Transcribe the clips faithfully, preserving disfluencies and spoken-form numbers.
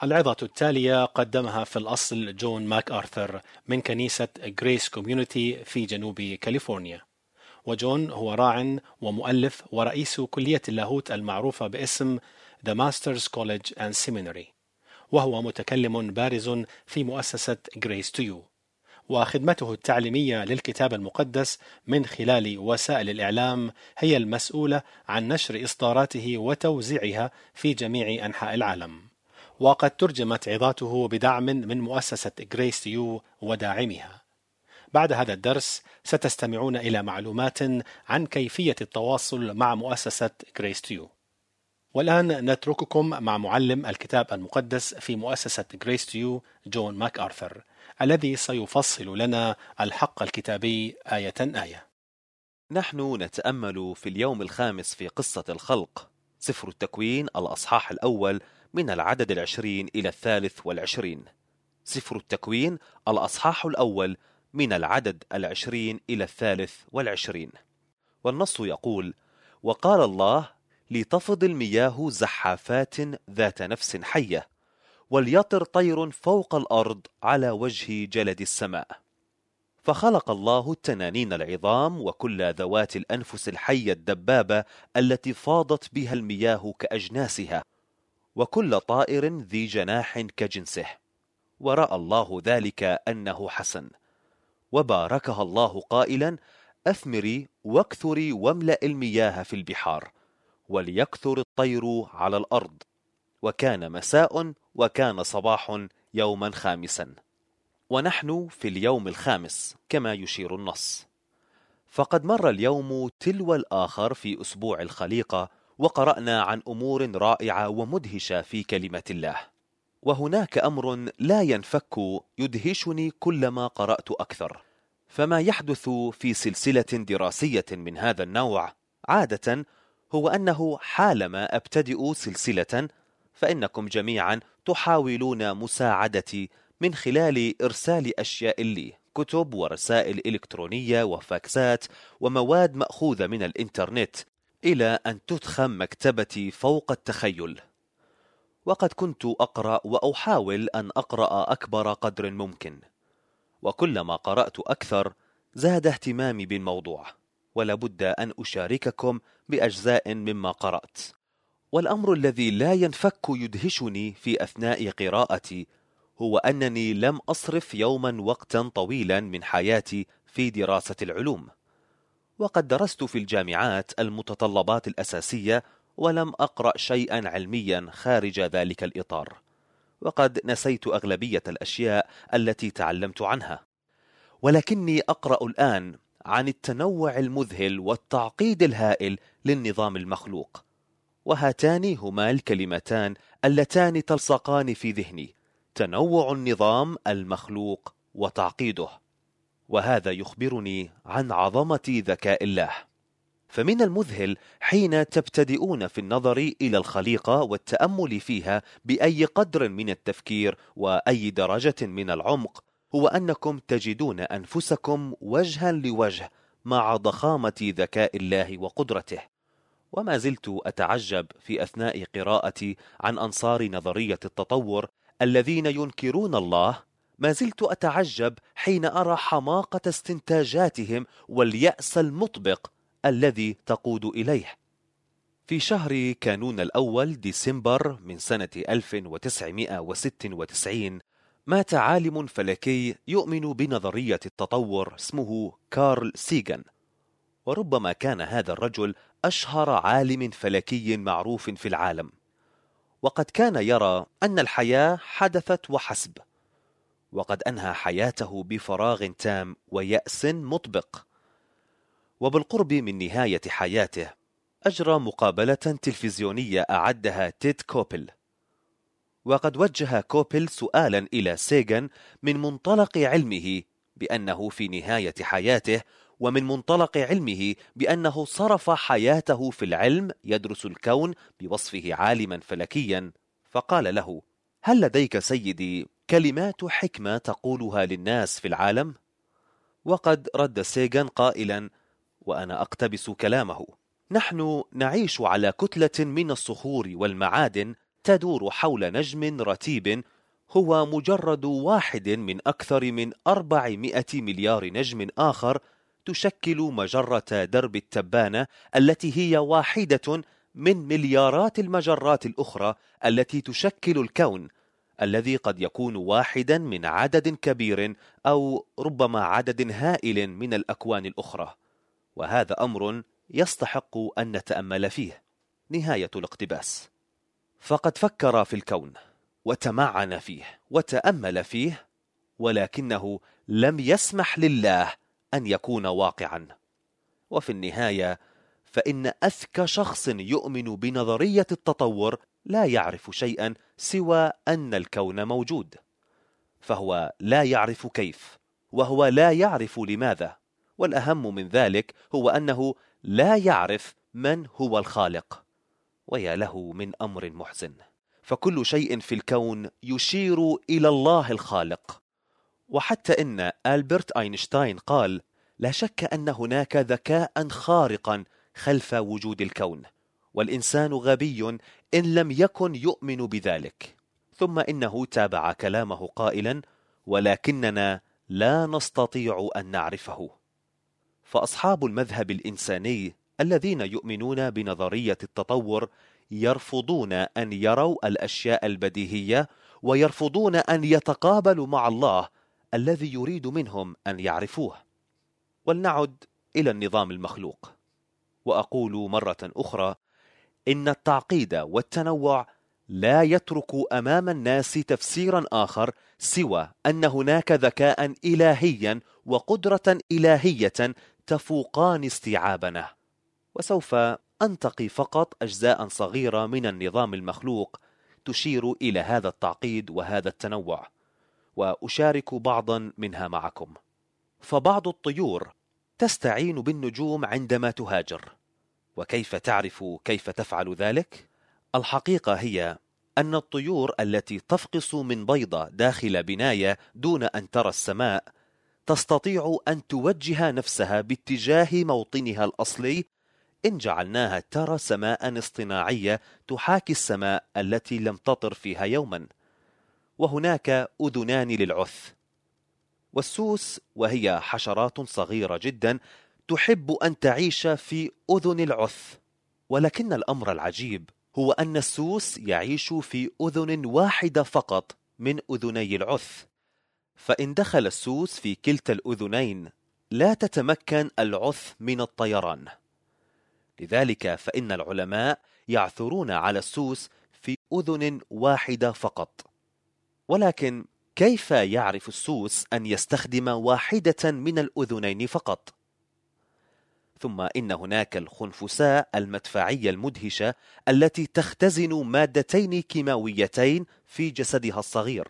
العظة التالية قدمها في الأصل جون ماك آرثر من كنيسة غريس كوميونيتي في جنوب كاليفورنيا. وجون هو راع ومؤلف ورئيس كلية اللاهوت المعروفة باسم The Masters College and Seminary، وهو متكلم بارز في مؤسسة Grace to You، وخدمته التعليمية للكتاب المقدس من خلال وسائل الإعلام هي المسؤولة عن نشر إصداراته وتوزيعها في جميع أنحاء العالم. وقد ترجمت عظاته بدعم من مؤسسة Grace to You وداعمها. بعد هذا الدرس ستستمعون إلى معلومات عن كيفية التواصل مع مؤسسة Grace to You. والآن نترككم مع معلم الكتاب المقدس في مؤسسة Grace to You جون ماك آرثر، الذي سيفصل لنا الحق الكتابي آية آية. نحن نتأمل في اليوم الخامس في قصة الخلق، سفر التكوين الأصحاح الأول من العدد العشرين إلى الثالث والعشرين. سفر التكوين الأصحاح الأول من العدد العشرين إلى الثالث والعشرين. والنص يقول: وقال الله: لتفض المياه زحافات ذات نفس حية، وليطر طير فوق الأرض على وجه جلد السماء. فخلق الله التنانين العظام وكل ذوات الأنفس الحية الدبابة التي فاضت بها المياه كأجناسها، وكل طائر ذي جناح كجنسه. ورأى الله ذلك أنه حسن. وباركها الله قائلا: أثمري واكثري واملأ المياه في البحار، وليكثر الطير على الأرض. وكان مساء وكان صباح يوما خامسا. ونحن في اليوم الخامس كما يشير النص. فقد مر اليوم تلو الآخر في أسبوع الخليقة، وقرأنا عن أمور رائعة ومدهشة في كلمة الله. وهناك أمر لا ينفك يدهشني كلما قرأت أكثر. فما يحدث في سلسلة دراسية من هذا النوع عادة هو أنه حالما أبتدئ سلسلة فإنكم جميعا تحاولون مساعدتي من خلال إرسال أشياء لي، كتب ورسائل إلكترونية وفاكسات ومواد مأخوذة من الإنترنت، إلى أن تضخم مكتبتي فوق التخيل. وقد كنت أقرأ وأحاول أن أقرأ أكبر قدر ممكن، وكلما قرأت أكثر زاد اهتمامي بالموضوع، ولابد أن أشارككم بأجزاء مما قرأت. والأمر الذي لا ينفك يدهشني في أثناء قراءتي هو أنني لم أصرف يوما وقتا طويلا من حياتي في دراسة العلوم. وقد درست في الجامعات المتطلبات الأساسية، ولم أقرأ شيئا علميا خارج ذلك الإطار، وقد نسيت أغلبية الأشياء التي تعلمت عنها. ولكني أقرأ الآن عن التنوع المذهل والتعقيد الهائل للنظام المخلوق، وهاتان هما الكلمتان اللتان تلصقان في ذهني: تنوع النظام المخلوق وتعقيده. وهذا يخبرني عن عظمة ذكاء الله. فمن المذهل حين تبتدئون في النظر إلى الخليقة والتأمل فيها بأي قدر من التفكير وأي درجة من العمق، هو أنكم تجدون أنفسكم وجها لوجه مع ضخامة ذكاء الله وقدرته. وما زلت أتعجب في أثناء قراءتي عن أنصار نظرية التطور الذين ينكرون الله، ما زلت أتعجب حين أرى حماقة استنتاجاتهم واليأس المطبق الذي تقود إليه. في شهر كانون الأول ديسمبر من سنة ألف وتسعمائة وستة وتسعين مات عالم فلكي يؤمن بنظرية التطور اسمه كارل سيغان. وربما كان هذا الرجل أشهر عالم فلكي معروف في العالم، وقد كان يرى أن الحياة حدثت وحسب، وقد أنهى حياته بفراغ تام ويأس مطبق. وبالقرب من نهاية حياته أجرى مقابلة تلفزيونية أعدها تيد كوبل، وقد وجه كوبل سؤالا إلى سيغان من منطلق علمه بأنه في نهاية حياته، ومن منطلق علمه بأنه صرف حياته في العلم يدرس الكون بوصفه عالما فلكيا. فقال له: هل لديك سيدي كلمات حكمة تقولها للناس في العالم؟ وقد رد سيغان قائلا، وأنا أقتبس كلامه: نحن نعيش على كتلة من الصخور والمعادن تدور حول نجم رتيب هو مجرد واحد من أكثر من أربعمائة مليار نجم آخر تشكل مجرة درب التبانة، التي هي واحدة من مليارات المجرات الأخرى التي تشكل الكون، الذي قد يكون واحدا من عدد كبير أو ربما عدد هائل من الأكوان الأخرى. وهذا أمر يستحق أن نتأمل فيه. نهاية الاقتباس. فقد فكر في الكون وتمعن فيه وتأمل فيه، ولكنه لم يسمح لله أن يكون واقعا. وفي النهاية فإن أذكى شخص يؤمن بنظرية التطور لا يعرف شيئا سوى أن الكون موجود، فهو لا يعرف كيف، وهو لا يعرف لماذا، والأهم من ذلك هو أنه لا يعرف من هو الخالق. ويا له من أمر محزن، فكل شيء في الكون يشير إلى الله الخالق. وحتى إن ألبرت أينشتاين قال: لا شك أن هناك ذكاء خارقا خلف وجود الكون، والإنسان غبي إن لم يكن يؤمن بذلك. ثم إنه تابع كلامه قائلا: ولكننا لا نستطيع أن نعرفه. فأصحاب المذهب الإنساني الذين يؤمنون بنظرية التطور يرفضون أن يروا الأشياء البديهية، ويرفضون أن يتقابلوا مع الله الذي يريد منهم أن يعرفوه. ولنعد إلى النظام المخلوق، وأقول مرة أخرى إن التعقيد والتنوع لا يترك أمام الناس تفسيرا آخر سوى أن هناك ذكاء إلهيا وقدرة إلهية تفوقان استيعابنا. وسوف أنتقي فقط أجزاء صغيرة من النظام المخلوق تشير إلى هذا التعقيد وهذا التنوع، وأشارك بعضا منها معكم. فبعض الطيور تستعين بالنجوم عندما تهاجر. وكيف تعرف كيف تفعل ذلك؟ الحقيقة هي أن الطيور التي تفقس من بيضة داخل بناية دون أن ترى السماء تستطيع أن توجه نفسها باتجاه موطنها الأصلي إن جعلناها ترى سماء اصطناعية تحاكي السماء التي لم تطر فيها يوما. وهناك أذنان للعث. والسوس، وهي حشرات صغيرة جدا، تحب أن تعيش في أذن العث. ولكن الأمر العجيب هو أن السوس يعيش في أذن واحدة فقط من أذني العث. فإن دخل السوس في كلتا الأذنين لا تتمكن العث من الطيران. لذلك فإن العلماء يعثرون على السوس في أذن واحدة فقط. ولكن كيف يعرف السوس أن يستخدم واحدة من الأذنين فقط؟ ثم إن هناك الخنفساء المدفعية المدهشة التي تختزن مادتين كيماويتين في جسدها الصغير،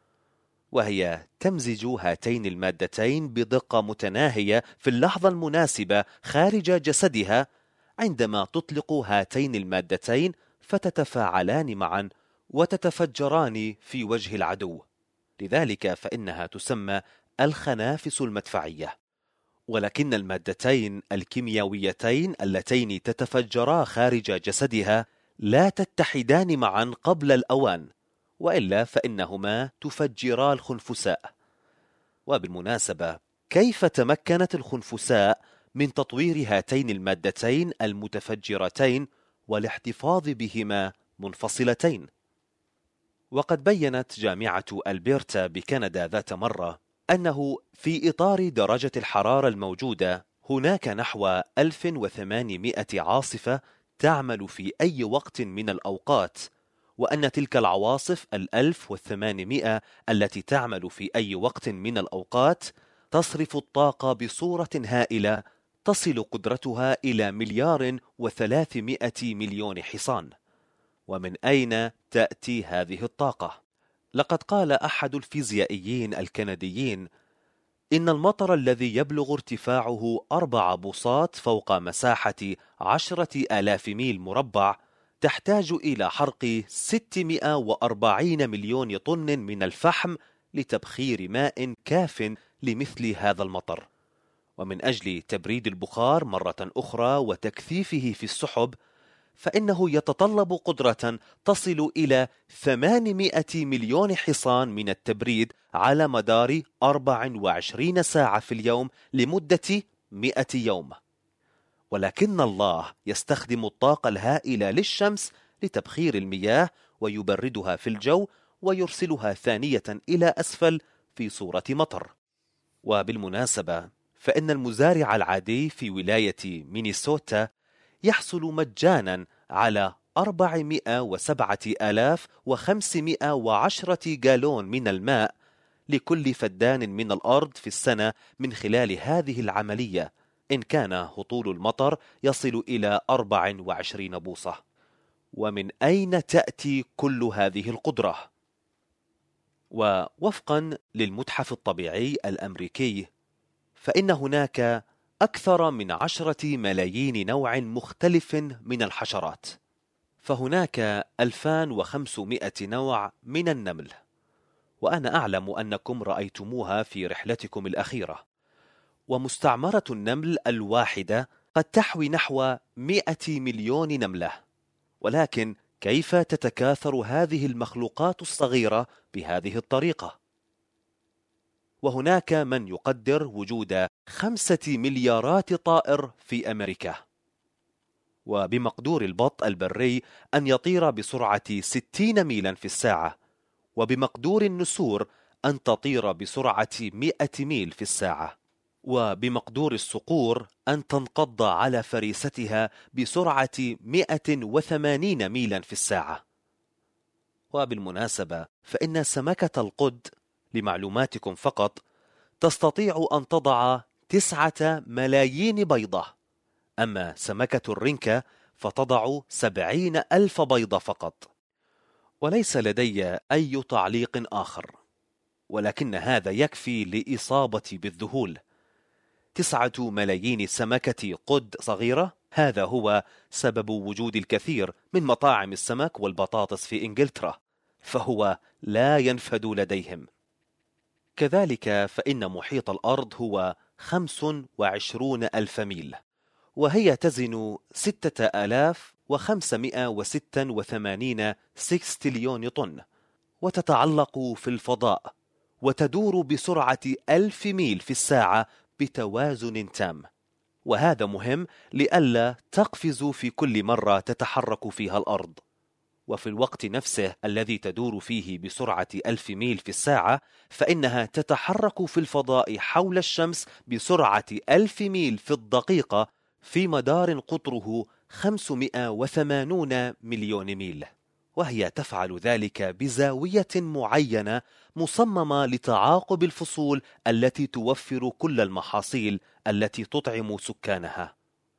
وهي تمزج هاتين المادتين بدقة متناهية في اللحظة المناسبة خارج جسدها عندما تطلق هاتين المادتين، فتتفاعلان معا وتتفجران في وجه العدو. لذلك فإنها تسمى الخنافس المدفعية. ولكن المادتين الكيميائيتين اللتين تتفجرا خارج جسدها لا تتحدان معا قبل الأوان، وإلا فإنهما تفجرا الخنفساء. وبالمناسبة، كيف تمكنت الخنفساء من تطوير هاتين المادتين المتفجرتين والاحتفاظ بهما منفصلتين؟ وقد بيّنت جامعة ألبرتا بكندا ذات مرة أنه في إطار درجة الحرارة الموجودة هناك نحو ألف وثمانمائة عاصفة تعمل في أي وقت من الأوقات، وأن تلك العواصف الألف وثمانمائة التي تعمل في أي وقت من الأوقات تصرف الطاقة بصورة هائلة تصل قدرتها إلى مليار وثلاثمائة مليون حصان. ومن أين تأتي هذه الطاقة؟ لقد قال أحد الفيزيائيين الكنديين إن المطر الذي يبلغ ارتفاعه أربع بوصات فوق مساحة عشرة آلاف ميل مربع تحتاج إلى حرق ستمائة وأربعين مليون طن من الفحم لتبخير ماء كاف لمثل هذا المطر. ومن أجل تبريد البخار مرة أخرى وتكثيفه في السحب فإنه يتطلب قدرة تصل إلى ثمانمائة مليون حصان من التبريد على مدار أربع وعشرين ساعة في اليوم لمدة مئة يوم. ولكن الله يستخدم الطاقة الهائلة للشمس لتبخير المياه ويبردها في الجو ويرسلها ثانية إلى أسفل في صورة مطر. وبالمناسبة فإن المزارع العادي في ولاية مينيسوتا يحصل مجانا على أربعمائة وسبعة آلاف وخمسمائة وعشرة جالون من الماء لكل فدان من الأرض في السنة من خلال هذه العملية، إن كان هطول المطر يصل إلى أربع وعشرين بوصة. ومن أين تأتي كل هذه القدرة؟ ووفقا للمتحف الطبيعي الأمريكي فإن هناك أكثر من عشرة ملايين نوع مختلف من الحشرات، فهناك ألفان وخمسمائة نوع من النمل، وأنا أعلم أنكم رأيتموها في رحلتكم الأخيرة. ومستعمرة النمل الواحدة قد تحوي نحو مئة مليون نملة، ولكن كيف تتكاثر هذه المخلوقات الصغيرة بهذه الطريقة؟ وهناك من يقدر وجود خمسة مليارات طائر في أمريكا، وبمقدور البط البري أن يطير بسرعة ستين ميلا في الساعة، وبمقدور النسور أن تطير بسرعة مئة ميل في الساعة، وبمقدور الصقور أن تنقض على فريستها بسرعة مئة وثمانين ميلا في الساعة. وبالمناسبة فإن سمكة القد لمعلوماتكم فقط تستطيع أن تضع تسعة ملايين بيضة، أما سمكة الرنكة فتضع سبعين ألف بيضة فقط. وليس لدي أي تعليق آخر، ولكن هذا يكفي لإصابتي بالذهول. تسعة ملايين سمكة قد صغيرة، هذا هو سبب وجود الكثير من مطاعم السمك والبطاطس في إنجلترا، فهو لا ينفد لديهم. كذلك فإن محيط الأرض هو خمس وعشرون ألف ميل، وهي تزن ستة آلاف وخمسمائة وستة وثمانين سكستليون طن، وتتعلق في الفضاء وتدور بسرعة ألف ميل في الساعة بتوازن تام. وهذا مهم لئلا تقفز في كل مرة تتحرك فيها الأرض. وفي الوقت نفسه الذي تدور فيه بسرعة ألف ميل في الساعة فإنها تتحرك في الفضاء حول الشمس بسرعة ألف ميل في الدقيقة في مدار قطره خمسمائة وثمانين مليون ميل، وهي تفعل ذلك بزاوية معينة مصممة لتعاقب الفصول التي توفر كل المحاصيل التي تطعم سكانها.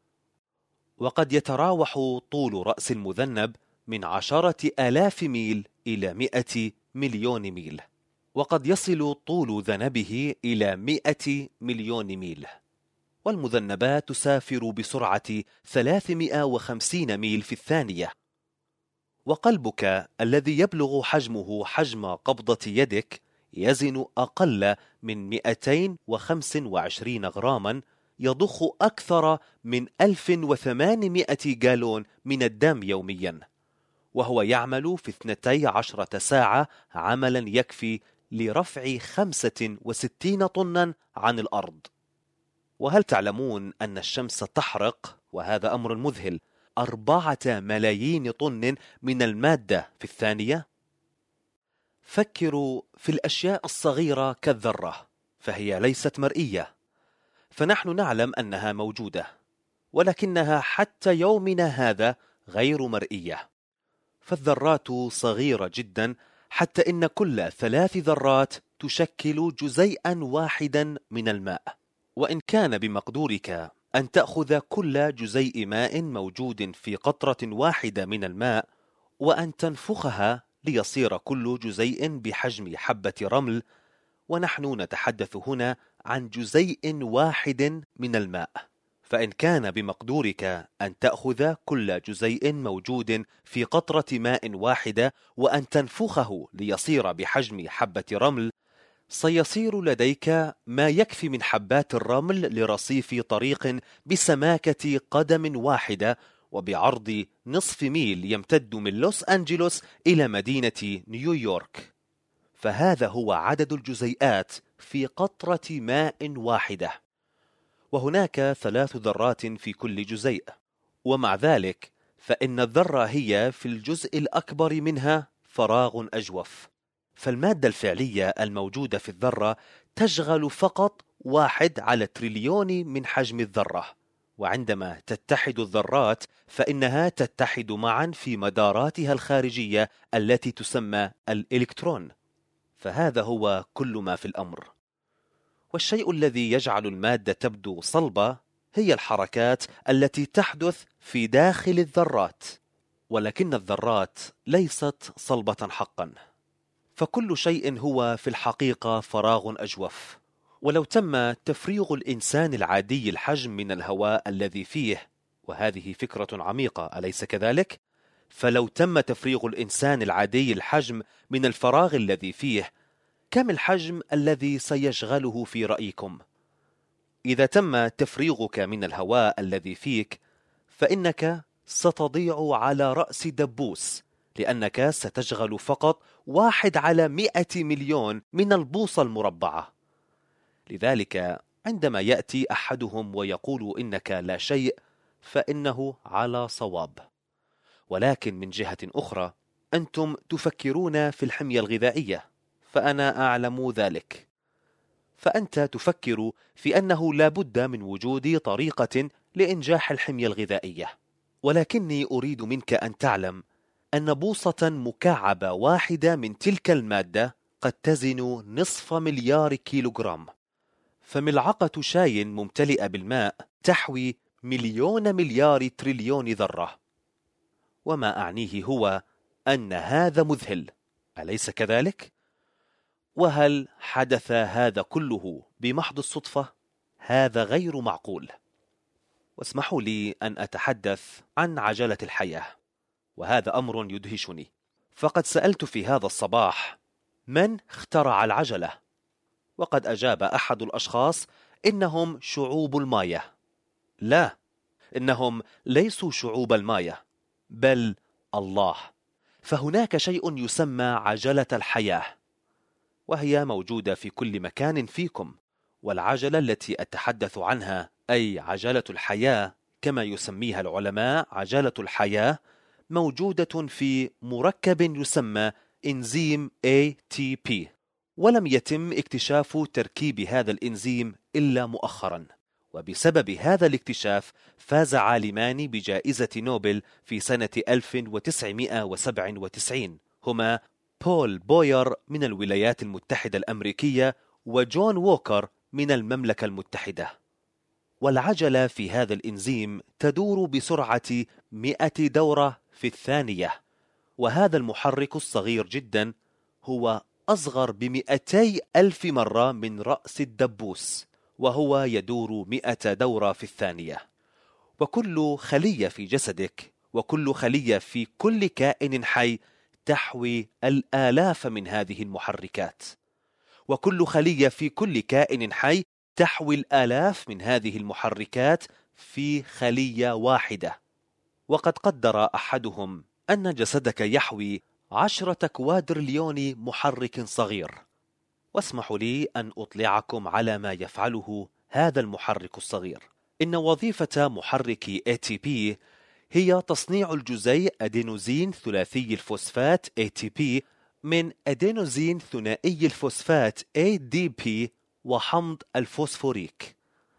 وقد يتراوح طول رأس المذنب من عشرة آلاف ميل إلى مئة مليون ميل، وقد يصل طول ذنبه إلى مئة مليون ميل. والمذنبات تسافر بسرعة ثلاثمائة وخمسين ميل في الثانية. وقلبك الذي يبلغ حجمه حجم قبضة يدك يزن أقل من مئتين وخمسة وعشرين غراما، يضخ أكثر من ألف وثمانمائة جالون من الدم يوميا، وهو يعمل في اثنتي عشرة ساعة عملا يكفي لرفع خمسة وستين طنا عن الأرض. وهل تعلمون أن الشمس تحرق، وهذا أمر مذهل، أربعة ملايين طن من المادة في الثانية؟ فكروا في الأشياء الصغيرة كالذرة، فهي ليست مرئية، فنحن نعلم أنها موجودة، ولكنها حتى يومنا هذا غير مرئية. فالذرات صغيرة جدا، حتى إن كل ثلاث ذرات تشكل جزيئا واحدا من الماء. وإن كان بمقدورك أن تأخذ كل جزيء ماء موجود في قطرة واحدة من الماء وأن تنفخها ليصير كل جزيء بحجم حبة رمل، ونحن نتحدث هنا عن جزيء واحد من الماء، فإن كان بمقدورك أن تأخذ كل جزيء موجود في قطرة ماء واحدة وأن تنفخه ليصير بحجم حبة رمل، سيصير لديك ما يكفي من حبات الرمل لرصيف طريق بسماكة قدم واحدة، وبعرض نصف ميل يمتد من لوس أنجلوس إلى مدينة نيويورك. فهذا هو عدد الجزيئات في قطرة ماء واحدة، وهناك ثلاث ذرات في كل جزيء، ومع ذلك فإن الذرة هي في الجزء الأكبر منها فراغ أجوف. فالمادة الفعلية الموجودة في الذرة تشغل فقط واحد على تريليون من حجم الذرة، وعندما تتحد الذرات فإنها تتحد معا في مداراتها الخارجية التي تسمى الإلكترون. فهذا هو كل ما في الأمر. والشيء الذي يجعل المادة تبدو صلبة هي الحركات التي تحدث في داخل الذرات، ولكن الذرات ليست صلبة حقا، فكل شيء هو في الحقيقة فراغ أجوف. ولو تم تفريغ الإنسان العادي الحجم من الهواء الذي فيه، وهذه فكرة عميقة أليس كذلك؟ فلو تم تفريغ الإنسان العادي الحجم من الفراغ الذي فيه، كم الحجم الذي سيشغله في رأيكم؟ إذا تم تفريغك من الهواء الذي فيك فإنك ستضيع على رأس دبوس، لأنك ستشغل فقط واحد على مئة مليون من البوصة المربعة. لذلك عندما يأتي أحدهم ويقول إنك لا شيء فإنه على صواب. ولكن من جهة أخرى أنتم تفكرون في الحمية الغذائية، فأنا أعلم ذلك. فأنت تفكر في أنه لا بد من وجود طريقة لإنجاح الحمية الغذائية، ولكني أريد منك أن تعلم أن بوصة مكعبة واحدة من تلك المادة قد تزن نصف مليار كيلوغرام. فملعقة شاي ممتلئة بالماء تحوي مليون مليار تريليون ذرة. وما أعنيه هو أن هذا مذهل، أليس كذلك؟ وهل حدث هذا كله بمحض الصدفة؟ هذا غير معقول. واسمحوا لي أن أتحدث عن عجلة الحياة، وهذا أمر يدهشني. فقد سألت في هذا الصباح: من اخترع العجلة؟ وقد أجاب أحد الأشخاص: إنهم شعوب المايا. لا، إنهم ليسوا شعوب المايا، بل الله. فهناك شيء يسمى عجلة الحياة، وهي موجودة في كل مكان فيكم. والعجلة التي أتحدث عنها، أي عجلة الحياة كما يسميها العلماء عجلة الحياة، موجودة في مركب يسمى إنزيم إيه تي بي، ولم يتم اكتشاف تركيب هذا الإنزيم إلا مؤخرا. وبسبب هذا الاكتشاف فاز عالمان بجائزة نوبل في سنة ألف وتسعمائة وسبعة وتسعين، هما بول بوير من الولايات المتحدة الأمريكية وجون ووكر من المملكة المتحدة. والعجلة في هذا الإنزيم تدور بسرعة مئة دورة في الثانية، وهذا المحرك الصغير جدا هو أصغر بمئتي ألف مرة من رأس الدبوس، وهو يدور مئة دورة في الثانية. وكل خلية في جسدك وكل خلية في كل كائن حي تحوي الآلاف من هذه المحركات، وكل خلية في كل كائن حي تحوي الآلاف من هذه المحركات في خلية واحدة. وقد قدر أحدهم أن جسدك يحوي عشرة كوادرليون محرك صغير. واسمحوا لي أن أطلعكم على ما يفعله هذا المحرك الصغير. إن وظيفة محرك إيه تي بي هي تصنيع الجزيء أدينوزين ثلاثي الفوسفات إيه تي بي من أدينوزين ثنائي الفوسفات إيه دي بي وحمض الفوسفوريك،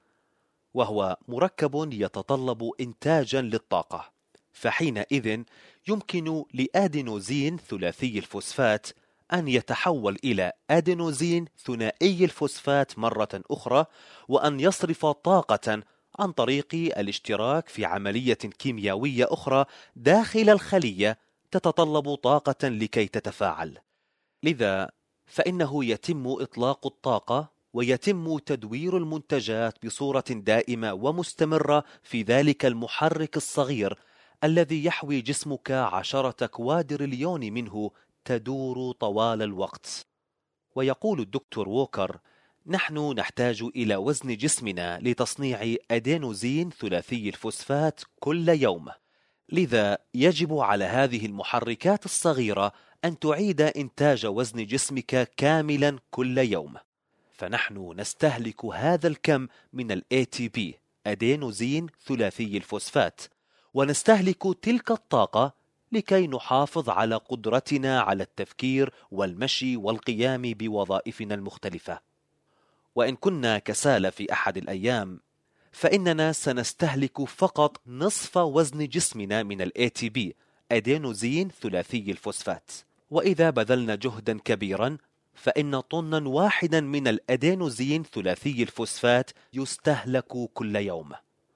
وهو مركب يتطلب إنتاجا للطاقة. فحينئذ يمكن لأدينوزين ثلاثي الفوسفات أن يتحول إلى أدينوزين ثنائي الفوسفات مرة أخرى، وأن يصرف طاقة عن طريق الاشتراك في عملية كيميائية أخرى داخل الخلية تتطلب طاقة لكي تتفاعل. لذا فإنه يتم إطلاق الطاقة ويتم تدوير المنتجات بصورة دائمة ومستمرة في ذلك المحرك الصغير الذي يحوي جسمك عشرة كوادرليون منه تدور طوال الوقت. ويقول الدكتور ووكر: نحن نحتاج إلى وزن جسمنا لتصنيع أدينوزين ثلاثي الفوسفات كل يوم، لذا يجب على هذه المحركات الصغيرة أن تعيد إنتاج وزن جسمك كاملا كل يوم. فنحن نستهلك هذا الكم من ال إيه تي بي أدينوزين ثلاثي الفوسفات، ونستهلك تلك الطاقة لكي نحافظ على قدرتنا على التفكير والمشي والقيام بوظائفنا المختلفة. وإن كنا كسالى في أحد الأيام، فإننا سنستهلك فقط نصف وزن جسمنا من ال إيه تي بي أدينوزين ثلاثي الفوسفات. وإذا بذلنا جهدا كبيرا، فإن طنا واحدا من الأدينوزين ثلاثي الفوسفات يستهلك كل يوم.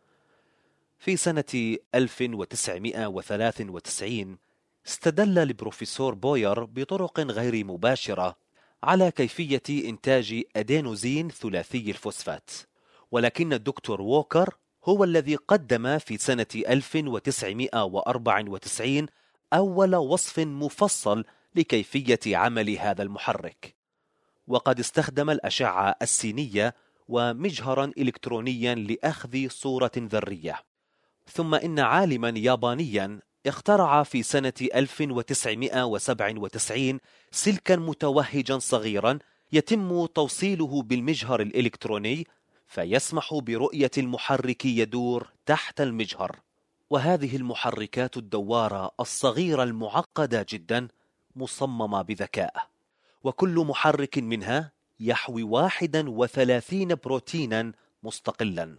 في سنة ألف وتسعمائة وثلاثة وتسعين استدل البروفيسور بوير بطرق غير مباشرة على كيفية إنتاج أدينوزين ثلاثي الفوسفات، ولكن الدكتور ووكر هو الذي قدم في سنة ألف وتسعمائة وأربعة وتسعين أول وصف مفصل لكيفية عمل هذا المحرك، وقد استخدم الأشعة السينية ومجهرا إلكترونيا لأخذ صورة ذرية. ثم إن عالما يابانيا اخترع في سنة ألف وتسعمائة وسبعة وتسعين سلكا متوهجا صغيرا يتم توصيله بالمجهر الإلكتروني، فيسمح برؤية المحرك يدور تحت المجهر. وهذه المحركات الدوارة الصغيرة المعقدة جدا مصممة بذكاء، وكل محرك منها يحوي واحدا وثلاثين بروتينا مستقلا.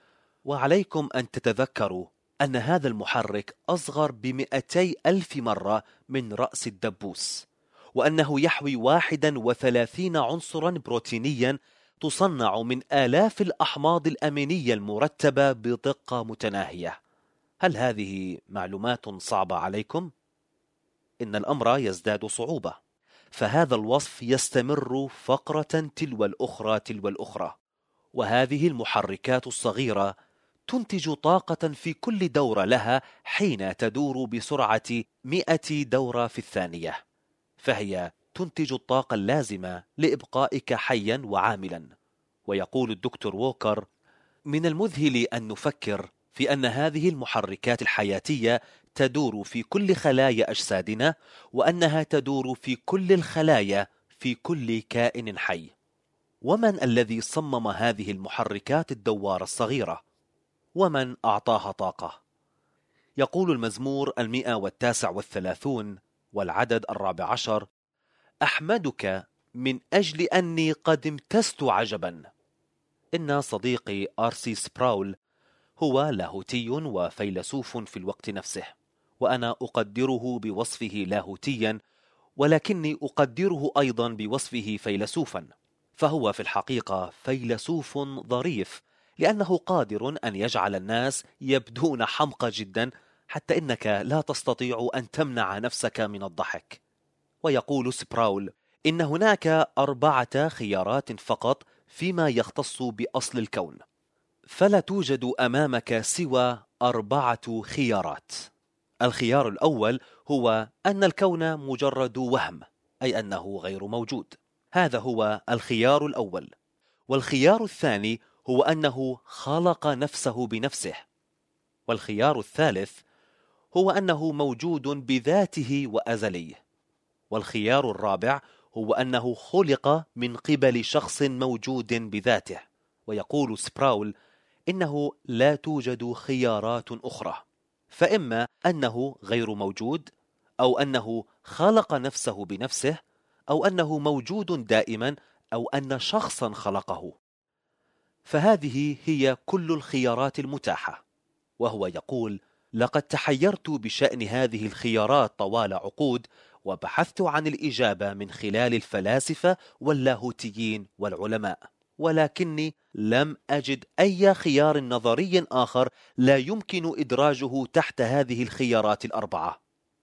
وعليكم أن تتذكروا أن هذا المحرك أصغر بمئتي ألف مرة من رأس الدبوس، وأنه يحوي واحدا وثلاثين عنصرا بروتينيا تصنع من آلاف الأحماض الأمينية المرتبة بدقة متناهية. هل هذه معلومات صعبة عليكم؟ إن الأمر يزداد صعوبة، فهذا الوصف يستمر فقرة تلو الأخرى تلو الأخرى، وهذه المحركات الصغيرة تنتج طاقة في كل دورة لها حين تدور بسرعة مئة دورة في الثانية، فهي تنتج الطاقة اللازمة لإبقائك حيا وعاملا. ويقول الدكتور ووكر: من المذهل أن نفكر في أن هذه المحركات الحياتية تدور في كل خلايا أجسادنا، وأنها تدور في كل الخلايا في كل كائن حي. ومن الذي صمم هذه المحركات الدوارة الصغيرة؟ ومن أعطاها طاقة؟ يقول المزمور المئة والتاسع والثلاثون والعدد الرابع عشر: أحمدك من أجل أني قد امتزت عجبا. إن صديقي آرسي سبراول هو لاهوتي وفيلسوف في الوقت نفسه، وأنا أقدره بوصفه لاهوتيا، ولكني أقدره أيضا بوصفه فيلسوفا. فهو في الحقيقة فيلسوف ظريف، لأنه قادر أن يجعل الناس يبدون حمقى جدا حتى إنك لا تستطيع أن تمنع نفسك من الضحك. ويقول سبراول إن هناك أربعة خيارات فقط فيما يختص بأصل الكون، فلا توجد أمامك سوى أربعة خيارات. الخيار الأول هو أن الكون مجرد وهم، أي أنه غير موجود. هذا هو الخيار الأول. والخيار الثاني هو أنه خلق نفسه بنفسه. والخيار الثالث هو أنه موجود بذاته وأزلي. والخيار الرابع هو أنه خلق من قبل شخص موجود بذاته. ويقول سبراول إنه لا توجد خيارات أخرى، فإما أنه غير موجود، أو أنه خلق نفسه بنفسه، أو أنه موجود دائما، أو أن شخصا خلقه. فهذه هي كل الخيارات المتاحة. وهو يقول: لقد تحيرت بشأن هذه الخيارات طوال عقود، وبحثت عن الإجابة من خلال الفلاسفة واللاهوتيين والعلماء، ولكني لم أجد أي خيار نظري آخر لا يمكن إدراجه تحت هذه الخيارات الأربعة.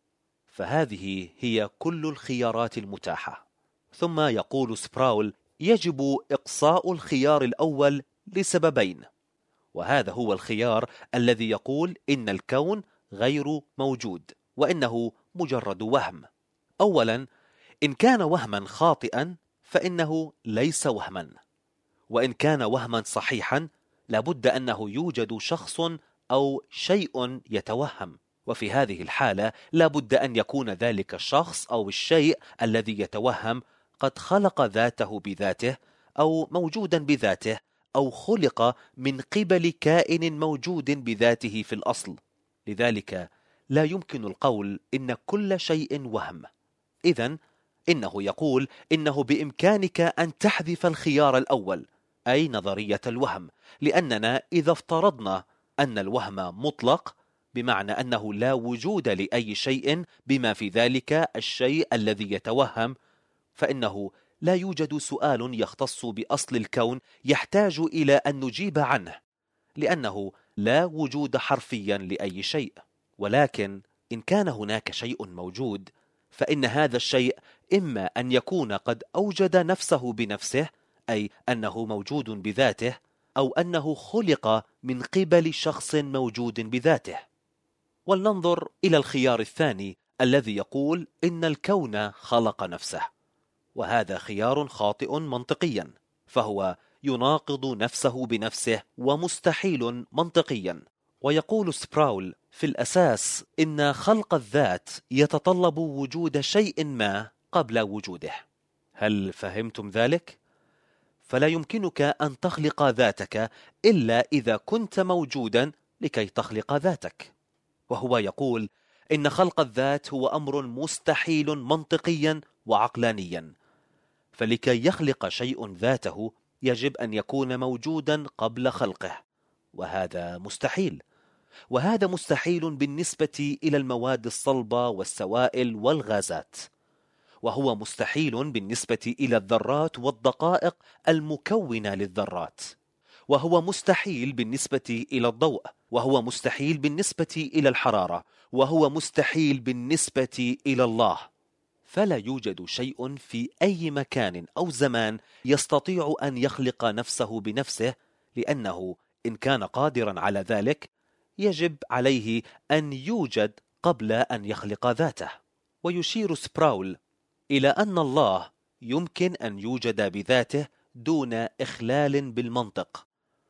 فهذه هي كل الخيارات المتاحة. ثم يقول سبراول: يجب إقصاء الخيار الأول لسببين، وهذا هو الخيار الذي يقول إن الكون غير موجود وإنه مجرد وهم. أولا، إن كان وهما خاطئا فإنه ليس وهما، وإن كان وهما صحيحا لابد أنه يوجد شخص أو شيء يتوهم. وفي هذه الحالة لا بد أن يكون ذلك الشخص أو الشيء الذي يتوهم قد خلق ذاته بذاته أو موجودا بذاته أو خلق من قبل كائن موجود بذاته في الأصل. لذلك لا يمكن القول إن كل شيء وهم. إذن إنه يقول إنه بإمكانك أن تحذف الخيار الأول، أي نظرية الوهم، لأننا إذا افترضنا أن الوهم مطلق بمعنى أنه لا وجود لأي شيء بما في ذلك الشيء الذي يتوهم، فإنه لا يوجد سؤال يختص بأصل الكون يحتاج إلى أن نجيب عنه، لأنه لا وجود حرفيا لأي شيء. ولكن إن كان هناك شيء موجود فإن هذا الشيء إما أن يكون قد أوجد نفسه بنفسه، أي أنه موجود بذاته، أو أنه خلق من قبل شخص موجود بذاته. ولننظر إلى الخيار الثاني الذي يقول إن الكون خلق نفسه، وهذا خيار خاطئ منطقيا، فهو يناقض نفسه بنفسه ومستحيل منطقيا. ويقول سبراول في الأساس إن خلق الذات يتطلب وجود شيء ما قبل وجوده. هل فهمتم ذلك؟ فلا يمكنك أن تخلق ذاتك إلا إذا كنت موجودا لكي تخلق ذاتك. وهو يقول إن خلق الذات هو أمر مستحيل منطقيا وعقلانيا، فلكي يخلق شيء ذاته يجب أن يكون موجودا قبل خلقه، وهذا مستحيل. وهذا مستحيل بالنسبة إلى المواد الصلبة والسوائل والغازات، وهو مستحيل بالنسبة إلى الذرات والدقائق المكونة للذرات، وهو مستحيل بالنسبة إلى الضوء، وهو مستحيل بالنسبة إلى الحرارة، وهو مستحيل بالنسبة إلى الله. فلا يوجد شيء في أي مكان أو زمان يستطيع أن يخلق نفسه بنفسه، لأنه إن كان قادرا على ذلك يجب عليه أن يوجد قبل أن يخلق ذاته. ويشير سبراول إلى أن الله يمكن أن يوجد بذاته دون إخلال بالمنطق،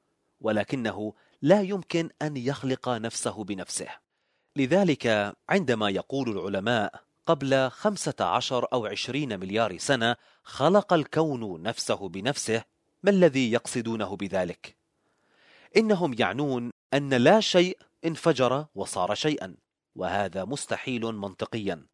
ولكنه لا يمكن أن يخلق نفسه بنفسه. لذلك عندما يقول العلماء قبل خمسة عشر أو عشرين مليار سنة خلق الكون نفسه بنفسه، ما الذي يقصدونه بذلك؟ إنهم يعنون أن لا شيء انفجر وصار شيئا، وهذا مستحيل منطقيا.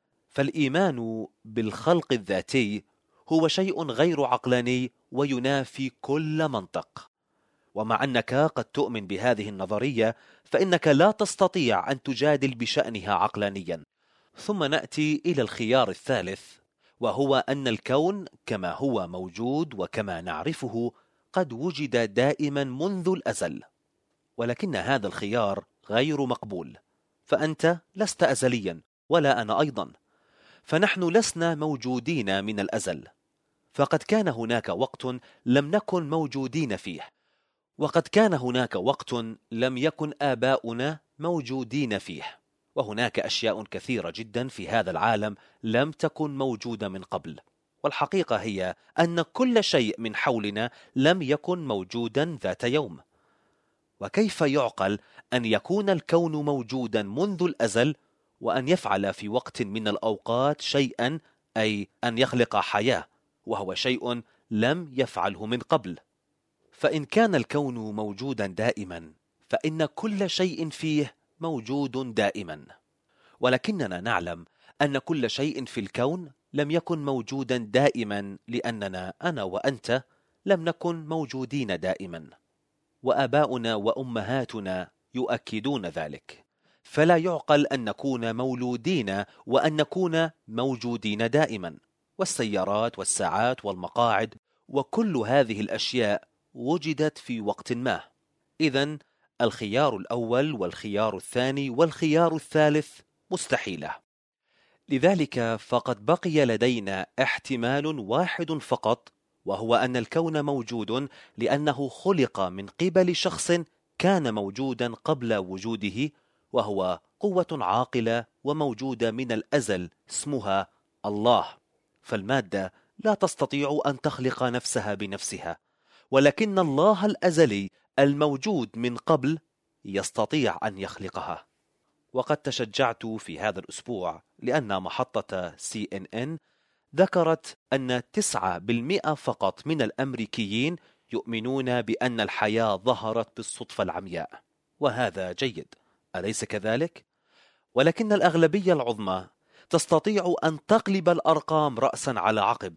فالإيمان بالخلق الذاتي هو شيء غير عقلاني وينافي كل منطق. ومع أنك قد تؤمن بهذه النظرية فإنك لا تستطيع أن تجادل بشأنها عقلانيا. ثم نأتي إلى الخيار الثالث، وهو أن الكون كما هو موجود وكما نعرفه قد وجد دائما منذ الأزل. ولكن هذا الخيار غير مقبول، فأنت لست أزليا ولا أنا أيضا، فنحن لسنا موجودين من الأزل. فقد كان هناك وقت لم نكن موجودين فيه، وقد كان هناك وقت لم يكن آباؤنا موجودين فيه، وهناك أشياء كثيرة جدا في هذا العالم لم تكن موجودة من قبل. والحقيقة هي أن كل شيء من حولنا لم يكن موجودا ذات يوم. وكيف يعقل أن يكون الكون موجودا منذ الأزل وأن يفعل في وقت من الأوقات شيئا، أي أن يخلق حياة، وهو شيء لم يفعله من قبل؟ فإن كان الكون موجودا دائما فإن كل شيء فيه موجود دائما. ولكننا نعلم أن كل شيء في الكون لم يكن موجودا دائما، لأننا أنا وأنت لم نكن موجودين دائما، وآباؤنا وأمهاتنا يؤكدون ذلك. فلا يعقل أن نكون مولودين وأن نكون موجودين دائما. والسيارات والساعات والمقاعد وكل هذه الأشياء وجدت في وقت ما. إذن الخيار الأول والخيار الثاني والخيار الثالث مستحيلة. لذلك فقد بقي لدينا احتمال واحد فقط، وهو أن الكون موجود لأنه خلق من قبل شخص كان موجودا قبل وجوده، وهو قوة عاقلة وموجودة من الأزل اسمها الله. فالمادة لا تستطيع أن تخلق نفسها بنفسها، ولكن الله الأزلي الموجود من قبل يستطيع أن يخلقها. وقد تشجعت في هذا الأسبوع لأن محطة سي إن إن ذكرت أن تسعة بالمئة فقط من الأمريكيين يؤمنون بأن الحياة ظهرت بالصدفة العمياء، وهذا جيد، أليس كذلك؟ ولكن الأغلبية العظمى تستطيع أن تقلب الأرقام رأسا على عقب،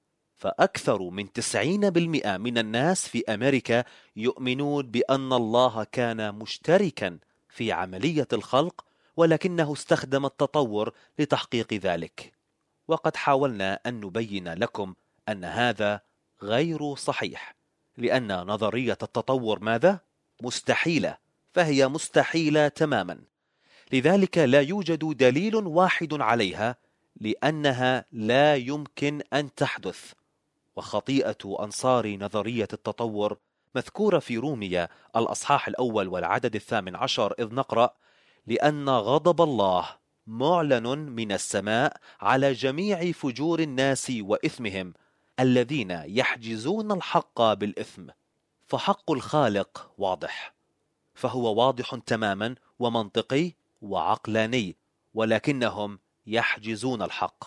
فأكثر من تسعين بالمئة من الناس في أمريكا يؤمنون بأن الله كان مشتركا في عملية الخلق، ولكنه استخدم التطور لتحقيق ذلك. وقد حاولنا أن نبين لكم أن هذا غير صحيح، لأن نظرية التطور ماذا؟ مستحيلة، فهي مستحيلة تماما. لذلك لا يوجد دليل واحد عليها، لأنها لا يمكن أن تحدث. وخطيئة أنصار نظرية التطور مذكورة في رومية الأصحاح الأول والعدد الثامن عشر، إذ نقرأ: لأن غضب الله معلن من السماء على جميع فجور الناس وإثمهم الذين يحجزون الحق بالإثم. فحق الخالق واضح، فهو واضح تماما ومنطقي وعقلاني، ولكنهم يحجزون الحق.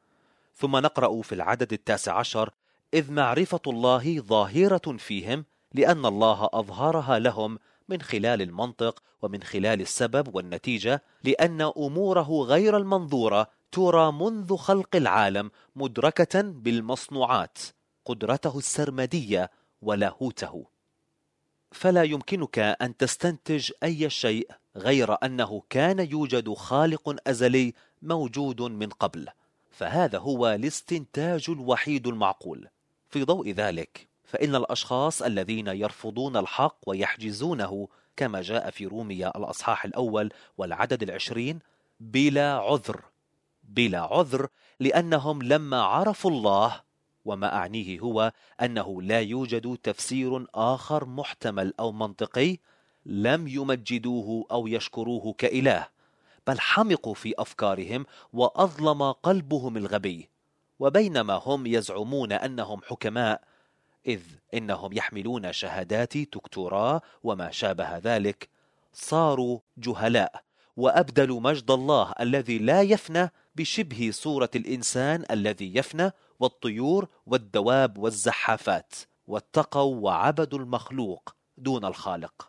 ثم نقرأ في العدد التاسع عشر: إذ معرفة الله ظاهرة فيهم لأن الله أظهرها لهم من خلال المنطق ومن خلال السبب والنتيجة، لأن أموره غير المنظورة ترى منذ خلق العالم مدركة بالمصنوعات، قدرته السرمدية ولاهوته. فلا يمكنك أن تستنتج أي شيء غير أنه كان يوجد خالق أزلي موجود من قبل، فهذا هو الاستنتاج الوحيد المعقول. في ضوء ذلك فإن الأشخاص الذين يرفضون الحق ويحجزونه كما جاء في رومية الأصحاح الأول والعدد العشرين بلا عذر، بلا عذر، لأنهم لما عرفوا الله، وما أعنيه هو أنه لا يوجد تفسير آخر محتمل أو منطقي، لم يمجدوه أو يشكروه كإله، بل حمقوا في أفكارهم وأظلم قلبهم الغبي. وبينما هم يزعمون أنهم حكماء، إذ إنهم يحملون شهادات دكتوراه وما شابه ذلك، صاروا جهلاء، وأبدلوا مجد الله الذي لا يفنى بشبه صورة الإنسان الذي يفنى والطيور والدواب والزحافات، واتقوا وعبدوا المخلوق دون الخالق.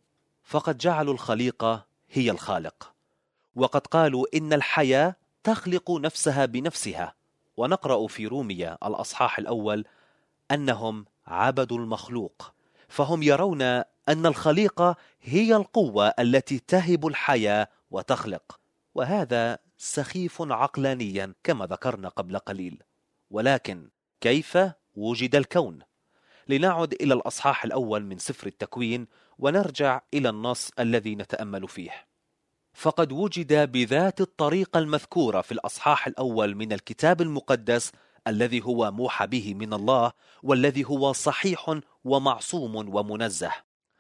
فقد جعلوا الخليقة هي الخالق، وقد قالوا إن الحياة تخلق نفسها بنفسها. ونقرأ في رومية الأصحاح الأول أنهم عبدوا المخلوق، فهم يرون أن الخليقة هي القوة التي تهب الحياة وتخلق، وهذا سخيف عقلانيا كما ذكرنا قبل قليل. ولكن كيف وجد الكون؟ لنعد إلى الأصحاح الأول من سفر التكوين ونرجع إلى النص الذي نتأمل فيه. فقد وجد بذات الطريقة المذكورة في الأصحاح الأول من الكتاب المقدس الذي هو موحى به من الله، والذي هو صحيح ومعصوم ومنزه.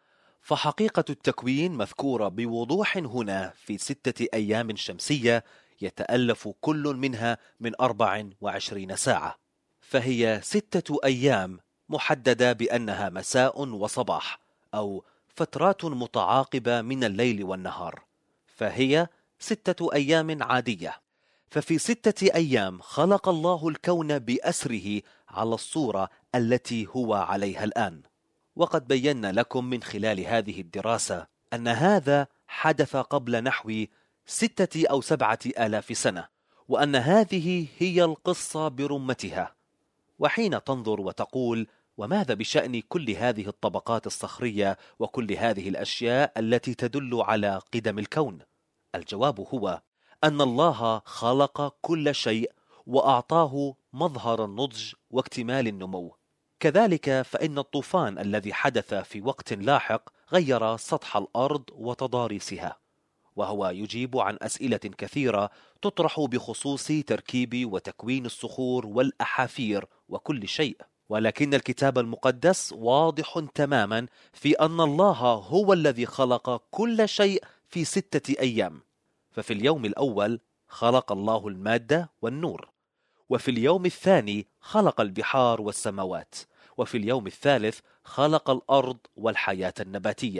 فحقيقة التكوين مذكورة بوضوح هنا في ستة أيام شمسية يتألف كل منها من أربع وعشرين ساعة، فهي ستة أيام محددة بأنها مساء وصباح، أو فترات متعاقبة من الليل والنهار، فهي ستة أيام عادية. ففي ستة أيام خلق الله الكون بأسره على الصورة التي هو عليها الآن. وقد بينا لكم من خلال هذه الدراسة أن هذا حدث قبل نحو ستة أو سبعة آلاف سنة، وأن هذه هي القصة برمتها. وحين تنظر وتقول: وماذا بشأن كل هذه الطبقات الصخرية وكل هذه الأشياء التي تدل على قدم الكون؟ الجواب هو أن الله خلق كل شيء وأعطاه مظهر النضج واكتمال النمو. كذلك فإن الطوفان الذي حدث في وقت لاحق غير سطح الأرض وتضاريسها، وهو يجيب عن أسئلة كثيرة تطرح بخصوص تركيب وتكوين الصخور والأحافير وكل شيء. ولكن الكتاب المقدس واضح تماما في أن الله هو الذي خلق كل شيء في ستة أيام. ففي اليوم الأول خلق الله المادة والنور، وفي اليوم الثاني خلق البحار والسماوات، وفي اليوم الثالث خلق الأرض والحياة النباتية،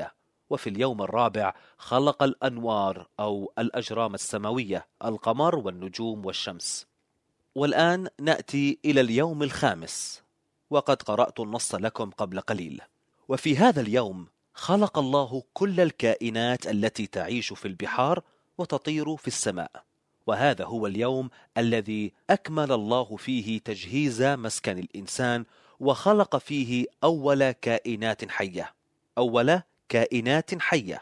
وفي اليوم الرابع خلق الأنوار أو الأجرام السماوية، القمر والنجوم والشمس. والآن نأتي إلى اليوم الخامس، وقد قرأت النص لكم قبل قليل. وفي هذا اليوم خلق الله كل الكائنات التي تعيش في البحار وتطير في السماء، وهذا هو اليوم الذي أكمل الله فيه تجهيز مسكن الإنسان، وخلق فيه أول كائنات حية أول كائنات حية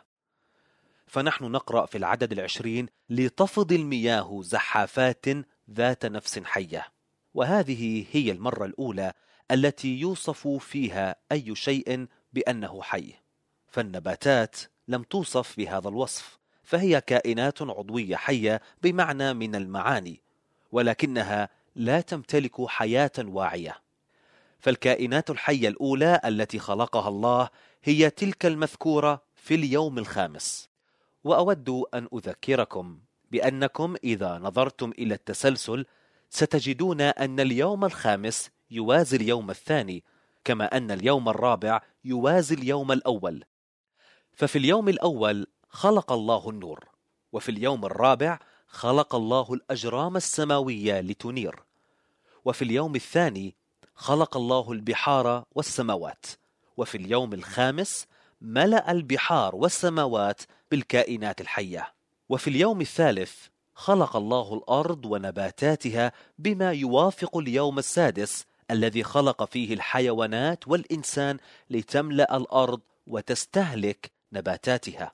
فنحن نقرأ في العدد العشرين: لتفض المياه زحافات ذات نفس حية. وهذه هي المرة الأولى التي يوصف فيها أي شيء بأنه حي، فالنباتات لم توصف بهذا الوصف، فهي كائنات عضوية حية بمعنى من المعاني، ولكنها لا تمتلك حياة واعية. فالكائنات الحية الأولى التي خلقها الله هي تلك المذكورة في اليوم الخامس. وأود أن أذكركم بأنكم إذا نظرتم إلى التسلسل ستجدون أن اليوم الخامس يوازي اليوم الثاني، كما أن اليوم الرابع يوازي اليوم الأول. ففي اليوم الأول خلق الله النور، وفي اليوم الرابع خلق الله الأجرام السماوية لتنير، وفي اليوم الثاني خلق الله البحار والسماوات، وفي اليوم الخامس ملأ البحار والسماوات بالكائنات الحية، وفي اليوم الثالث خلق الله الأرض ونباتاتها بما يوافق اليوم السادس الذي خلق فيه الحيوانات والإنسان لتملأ الأرض وتستهلك نباتاتها.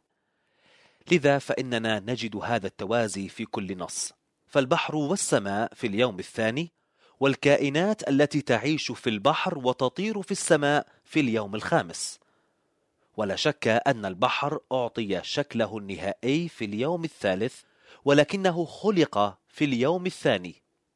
لذا فإننا نجد هذا التوازي في كل نص، فالبحر والسماء في اليوم الثاني، والكائنات التي تعيش في البحر وتطير في السماء في اليوم الخامس. ولا شك أن البحر أعطي شكله النهائي في اليوم الثالث، ولكنه خلق في اليوم الثاني.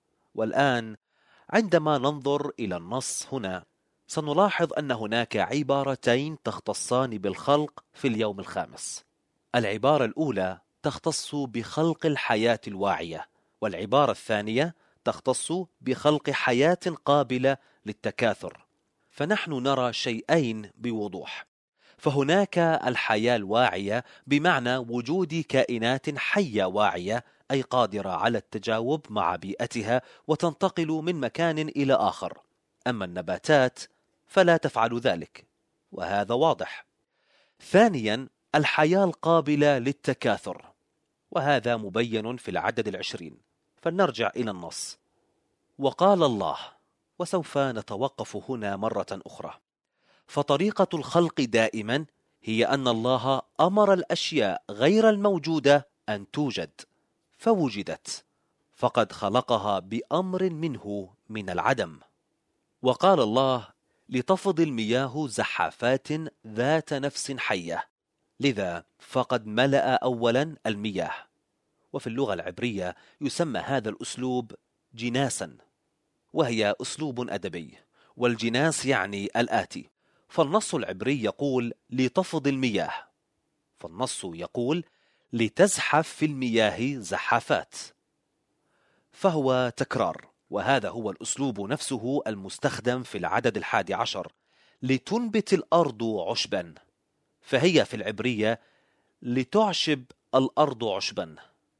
والآن عندما ننظر إلى النص هنا سنلاحظ أن هناك عبارتين تختصان بالخلق في اليوم الخامس. العبارة الأولى تختص بخلق الحياة الواعية، والعبارة الثانية تختص بخلق حياة قابلة للتكاثر. فنحن نرى شيئين بوضوح، فهناك الحياة الواعية بمعنى وجود كائنات حية واعية، أي قادرة على التجاوب مع بيئتها وتنتقل من مكان إلى آخر. أما النباتات فلا تفعل ذلك، وهذا واضح. ثانيا الحياة القابلة للتكاثر، وهذا مبين في العدد العشرين. فلنرجع إلى النص: وقال الله. وسوف نتوقف هنا مرة أخرى. فطريقة الخلق دائما هي أن الله أمر الأشياء غير الموجودة أن توجد، فوجدت، فقد خلقها بأمر منه من العدم. وقال الله: لتفض المياه زحافات ذات نفس حية. لذا فقد ملأ أولا المياه، وفي اللغة العبرية يسمى هذا الأسلوب جناسا، وهي أسلوب أدبي، والجناس يعني الآتي. فالنص العبري يقول لتفض المياه، فالنص يقول لتزحف في المياه زحافات، فهو تكرار. وهذا هو الأسلوب نفسه المستخدم في العدد الحادي عشر: لتنبت الأرض عشبا، فهي في العبرية لتعشب الأرض عشبا.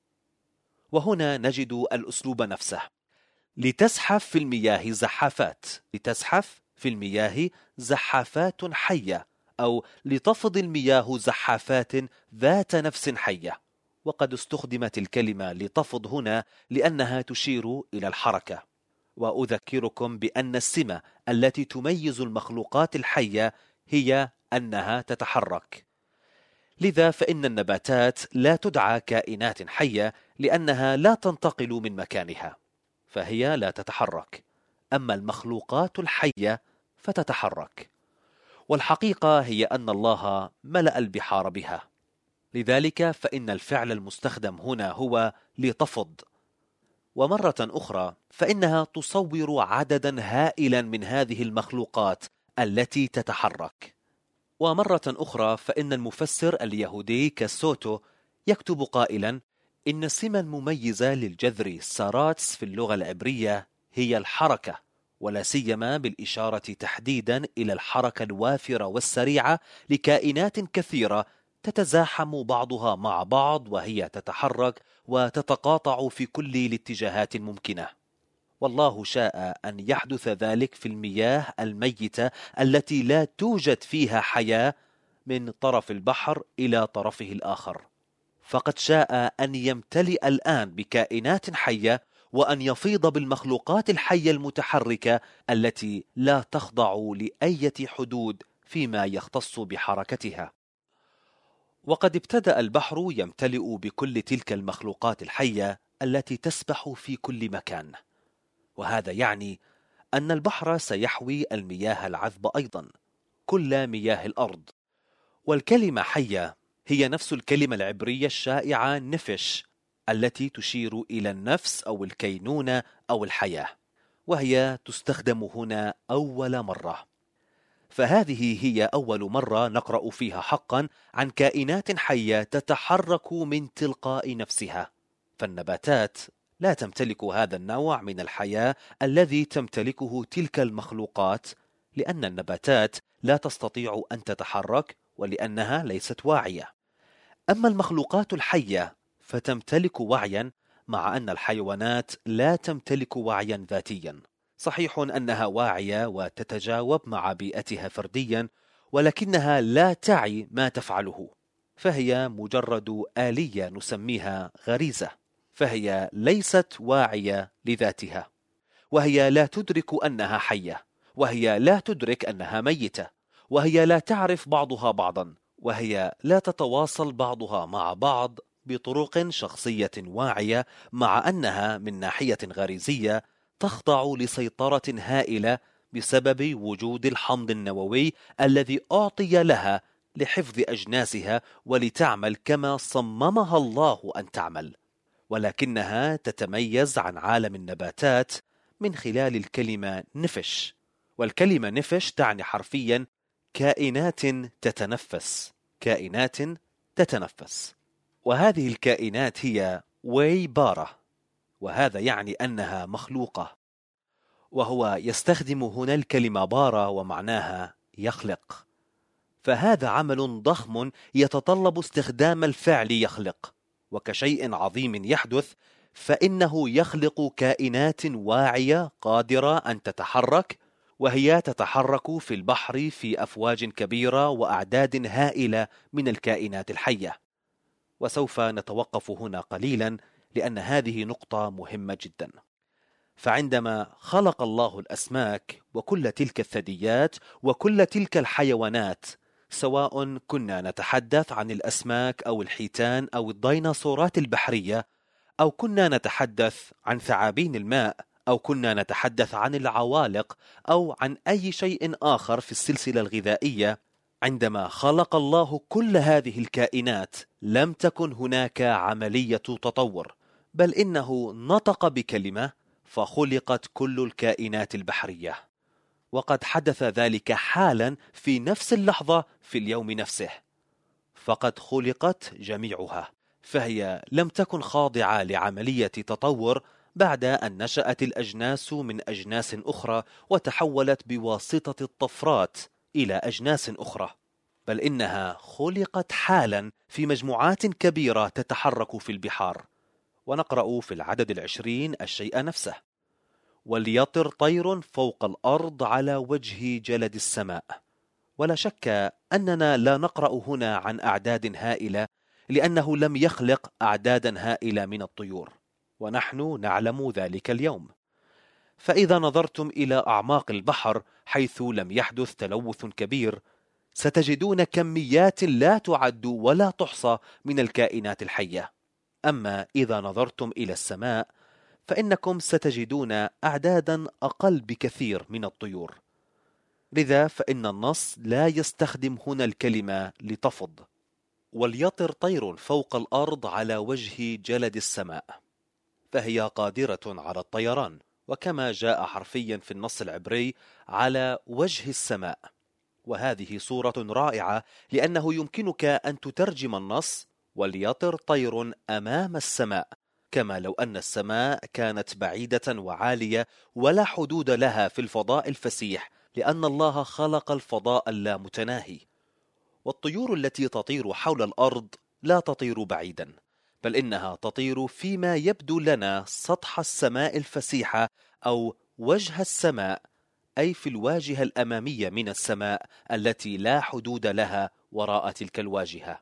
وهنا نجد الأسلوب نفسه: لتزحف في المياه زحافات، لتزحف في المياه زحافات حية، أو لتفض المياه زحافات ذات نفس حية. وقد استخدمت الكلمة لتفض هنا لأنها تشير إلى الحركة. وأذكركم بأن السمة التي تميز المخلوقات الحية هي أنها تتحرك. لذا فإن النباتات لا تدعى كائنات حية لأنها لا تنتقل من مكانها، فهي لا تتحرك. أما المخلوقات الحية فتتحرك، والحقيقة هي أن الله ملأ البحار بها. لذلك فإن الفعل المستخدم هنا هو لتفض. ومرة أخرى فإنها تصور عددا هائلا من هذه المخلوقات التي تتحرك. ومرة أخرى فإن المفسر اليهودي كاسوتو يكتب قائلا: إن السمة المميزة للجذر ساراتس في اللغة العبرية هي الحركة، ولا سيما بالإشارة تحديدا إلى الحركة الوافرة والسريعة لكائنات كثيرة تتزاحم بعضها مع بعض وهي تتحرك وتتقاطع في كل الاتجاهات الممكنة. والله شاء أن يحدث ذلك في المياه الميتة التي لا توجد فيها حياة من طرف البحر إلى طرفه الآخر، فقد شاء أن يمتلئ الآن بكائنات حية وأن يفيض بالمخلوقات الحية المتحركة التي لا تخضع لأي حدود فيما يختص بحركتها. وقد ابتدأ البحر يمتلئ بكل تلك المخلوقات الحية التي تسبح في كل مكان، وهذا يعني أن البحر سيحوي المياه العذبة أيضا، كل مياه الأرض. والكلمة حية هي نفس الكلمة العبرية الشائعة نفش التي تشير إلى النفس أو الكينونة أو الحياة، وهي تستخدم هنا أول مرة. فهذه هي أول مرة نقرأ فيها حقا عن كائنات حية تتحرك من تلقاء نفسها، فالنباتات لا تمتلك هذا النوع من الحياة الذي تمتلكه تلك المخلوقات، لأن النباتات لا تستطيع أن تتحرك ولأنها ليست واعية. أما المخلوقات الحية فتمتلك وعيا، مع أن الحيوانات لا تمتلك وعيا ذاتيا. صحيح أنها واعية وتتجاوب مع بيئتها فرديا، ولكنها لا تعي ما تفعله، فهي مجرد آلية نسميها غريزة، فهي ليست واعية لذاتها، وهي لا تدرك أنها حية، وهي لا تدرك أنها ميتة، وهي لا تعرف بعضها بعضا، وهي لا تتواصل بعضها مع بعض بطرق شخصية واعية، مع أنها من ناحية غريزية تخضع لسيطرة هائلة بسبب وجود الحمض النووي الذي أعطي لها لحفظ أجناسها ولتعمل كما صممها الله أن تعمل. ولكنها تتميز عن عالم النباتات من خلال الكلمة نفش، والكلمة نفش تعني حرفيا كائنات تتنفس، كائنات تتنفس. وهذه الكائنات هي ويبارة، وهذا يعني أنها مخلوقة، وهو يستخدم هنا الكلمة بارة ومعناها يخلق، فهذا عمل ضخم يتطلب استخدام الفعل يخلق، وكشيء عظيم يحدث فإنه يخلق كائنات واعية قادرة أن تتحرك، وهي تتحرك في البحر في أفواج كبيرة وأعداد هائلة من الكائنات الحية. وسوف نتوقف هنا قليلا لأن هذه نقطة مهمة جدا. فعندما خلق الله الأسماك وكل تلك الثدييات وكل تلك الحيوانات، سواء كنا نتحدث عن الأسماك أو الحيتان أو الديناصورات البحرية، أو كنا نتحدث عن ثعابين الماء، أو كنا نتحدث عن العوالق، أو عن أي شيء آخر في السلسلة الغذائية، عندما خلق الله كل هذه الكائنات لم تكن هناك عملية تطور، بل إنه نطق بكلمة فخلقت كل الكائنات البحرية. وقد حدث ذلك حالا في نفس اللحظة في اليوم نفسه، فقد خلقت جميعها، فهي لم تكن خاضعة لعملية تطور بعد أن نشأت الأجناس من أجناس أخرى وتحولت بواسطة الطفرات إلى أجناس أخرى، بل إنها خلقت حالا في مجموعات كبيرة تتحرك في البحار. ونقرأ في العدد العشرين الشيء نفسه: وليطر طير فوق الأرض على وجه جلد السماء. ولا شك أننا لا نقرأ هنا عن أعداد هائلة، لأنه لم يخلق أعدادا هائلة من الطيور، ونحن نعلم ذلك اليوم. فإذا نظرتم إلى أعماق البحر حيث لم يحدث تلوث كبير، ستجدون كميات لا تعد ولا تحصى من الكائنات الحية. أما إذا نظرتم إلى السماء فإنكم ستجدون أعدادا أقل بكثير من الطيور. لذا فإن النص لا يستخدم هنا الكلمة لتفض. وليطر طير فوق الأرض على وجه جلد السماء، فهي قادرة على الطيران، وكما جاء حرفيا في النص العبري على وجه السماء. وهذه صورة رائعة، لأنه يمكنك أن تترجم النص وليطر طير أمام السماء، كما لو أن السماء كانت بعيدة وعالية ولا حدود لها في الفضاء الفسيح، لأن الله خلق الفضاء اللامتناهي. والطيور التي تطير حول الأرض لا تطير بعيدا، بل إنها تطير فيما يبدو لنا سطح السماء الفسيحة أو وجه السماء، أي في الواجهة الأمامية من السماء التي لا حدود لها وراء تلك الواجهة.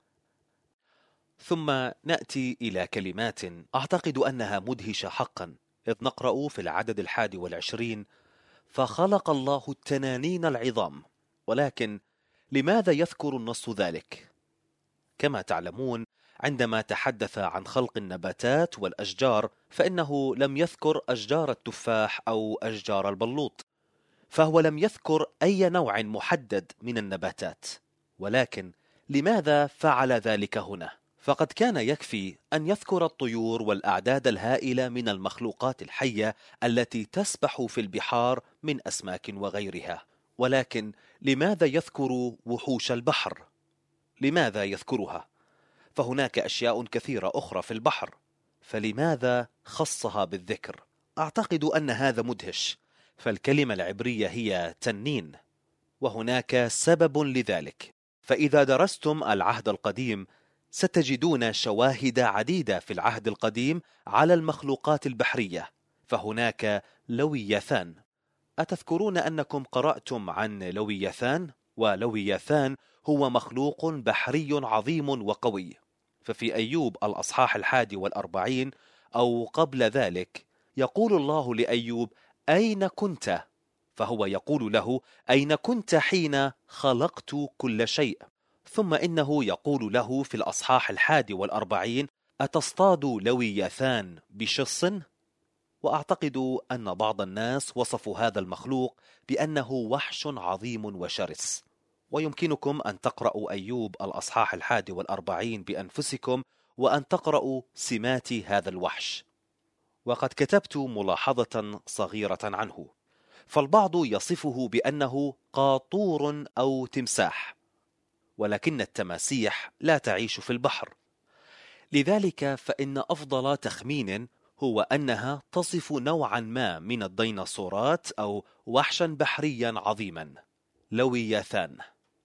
ثم نأتي إلى كلمات أعتقد أنها مدهشة حقا، إذ نقرأ في العدد الحادي والعشرين: فخلق الله التنانين العظام. ولكن لماذا يذكر النص ذلك؟ كما تعلمون، عندما تحدث عن خلق النباتات والأشجار فإنه لم يذكر أشجار التفاح أو أشجار البلوط، فهو لم يذكر أي نوع محدد من النباتات. ولكن لماذا فعل ذلك هنا؟ فقد كان يكفي أن يذكر الطيور والأعداد الهائلة من المخلوقات الحية التي تسبح في البحار من أسماك وغيرها. ولكن لماذا يذكر وحوش البحر؟ لماذا يذكرها؟ فهناك أشياء كثيرة أخرى في البحر، فلماذا خصها بالذكر؟ أعتقد أن هذا مدهش، فالكلمة العبرية هي تنين، وهناك سبب لذلك. فإذا درستم العهد القديم ستجدون شواهد عديدة في العهد القديم على المخلوقات البحرية. فهناك لويثان. أتذكرون أنكم قرأتم عن لويثان؟ ولويثان هو مخلوق بحري عظيم وقوي. ففي أيوب الأصحاح الحادي والأربعين أو قبل ذلك يقول الله لأيوب: أين كنت؟ فهو يقول له: أين كنت حين خلقت كل شيء؟ ثم إنه يقول له في الأصحاح الحادي والأربعين: أتصطاد لويثان بشص؟ وأعتقد أن بعض الناس وصفوا هذا المخلوق بأنه وحش عظيم وشرس، ويمكنكم أن تقرأوا أيوب الأصحاح الحادي والأربعين بأنفسكم وأن تقرأوا سمات هذا الوحش. وقد كتبت ملاحظة صغيرة عنه، فالبعض يصفه بأنه قاطور أو تمساح، ولكن التماسيح لا تعيش في البحر. لذلك فإن أفضل تخمين هو أنها تصف نوعا ما من الديناصورات أو وحشا بحريا عظيما، لويثان.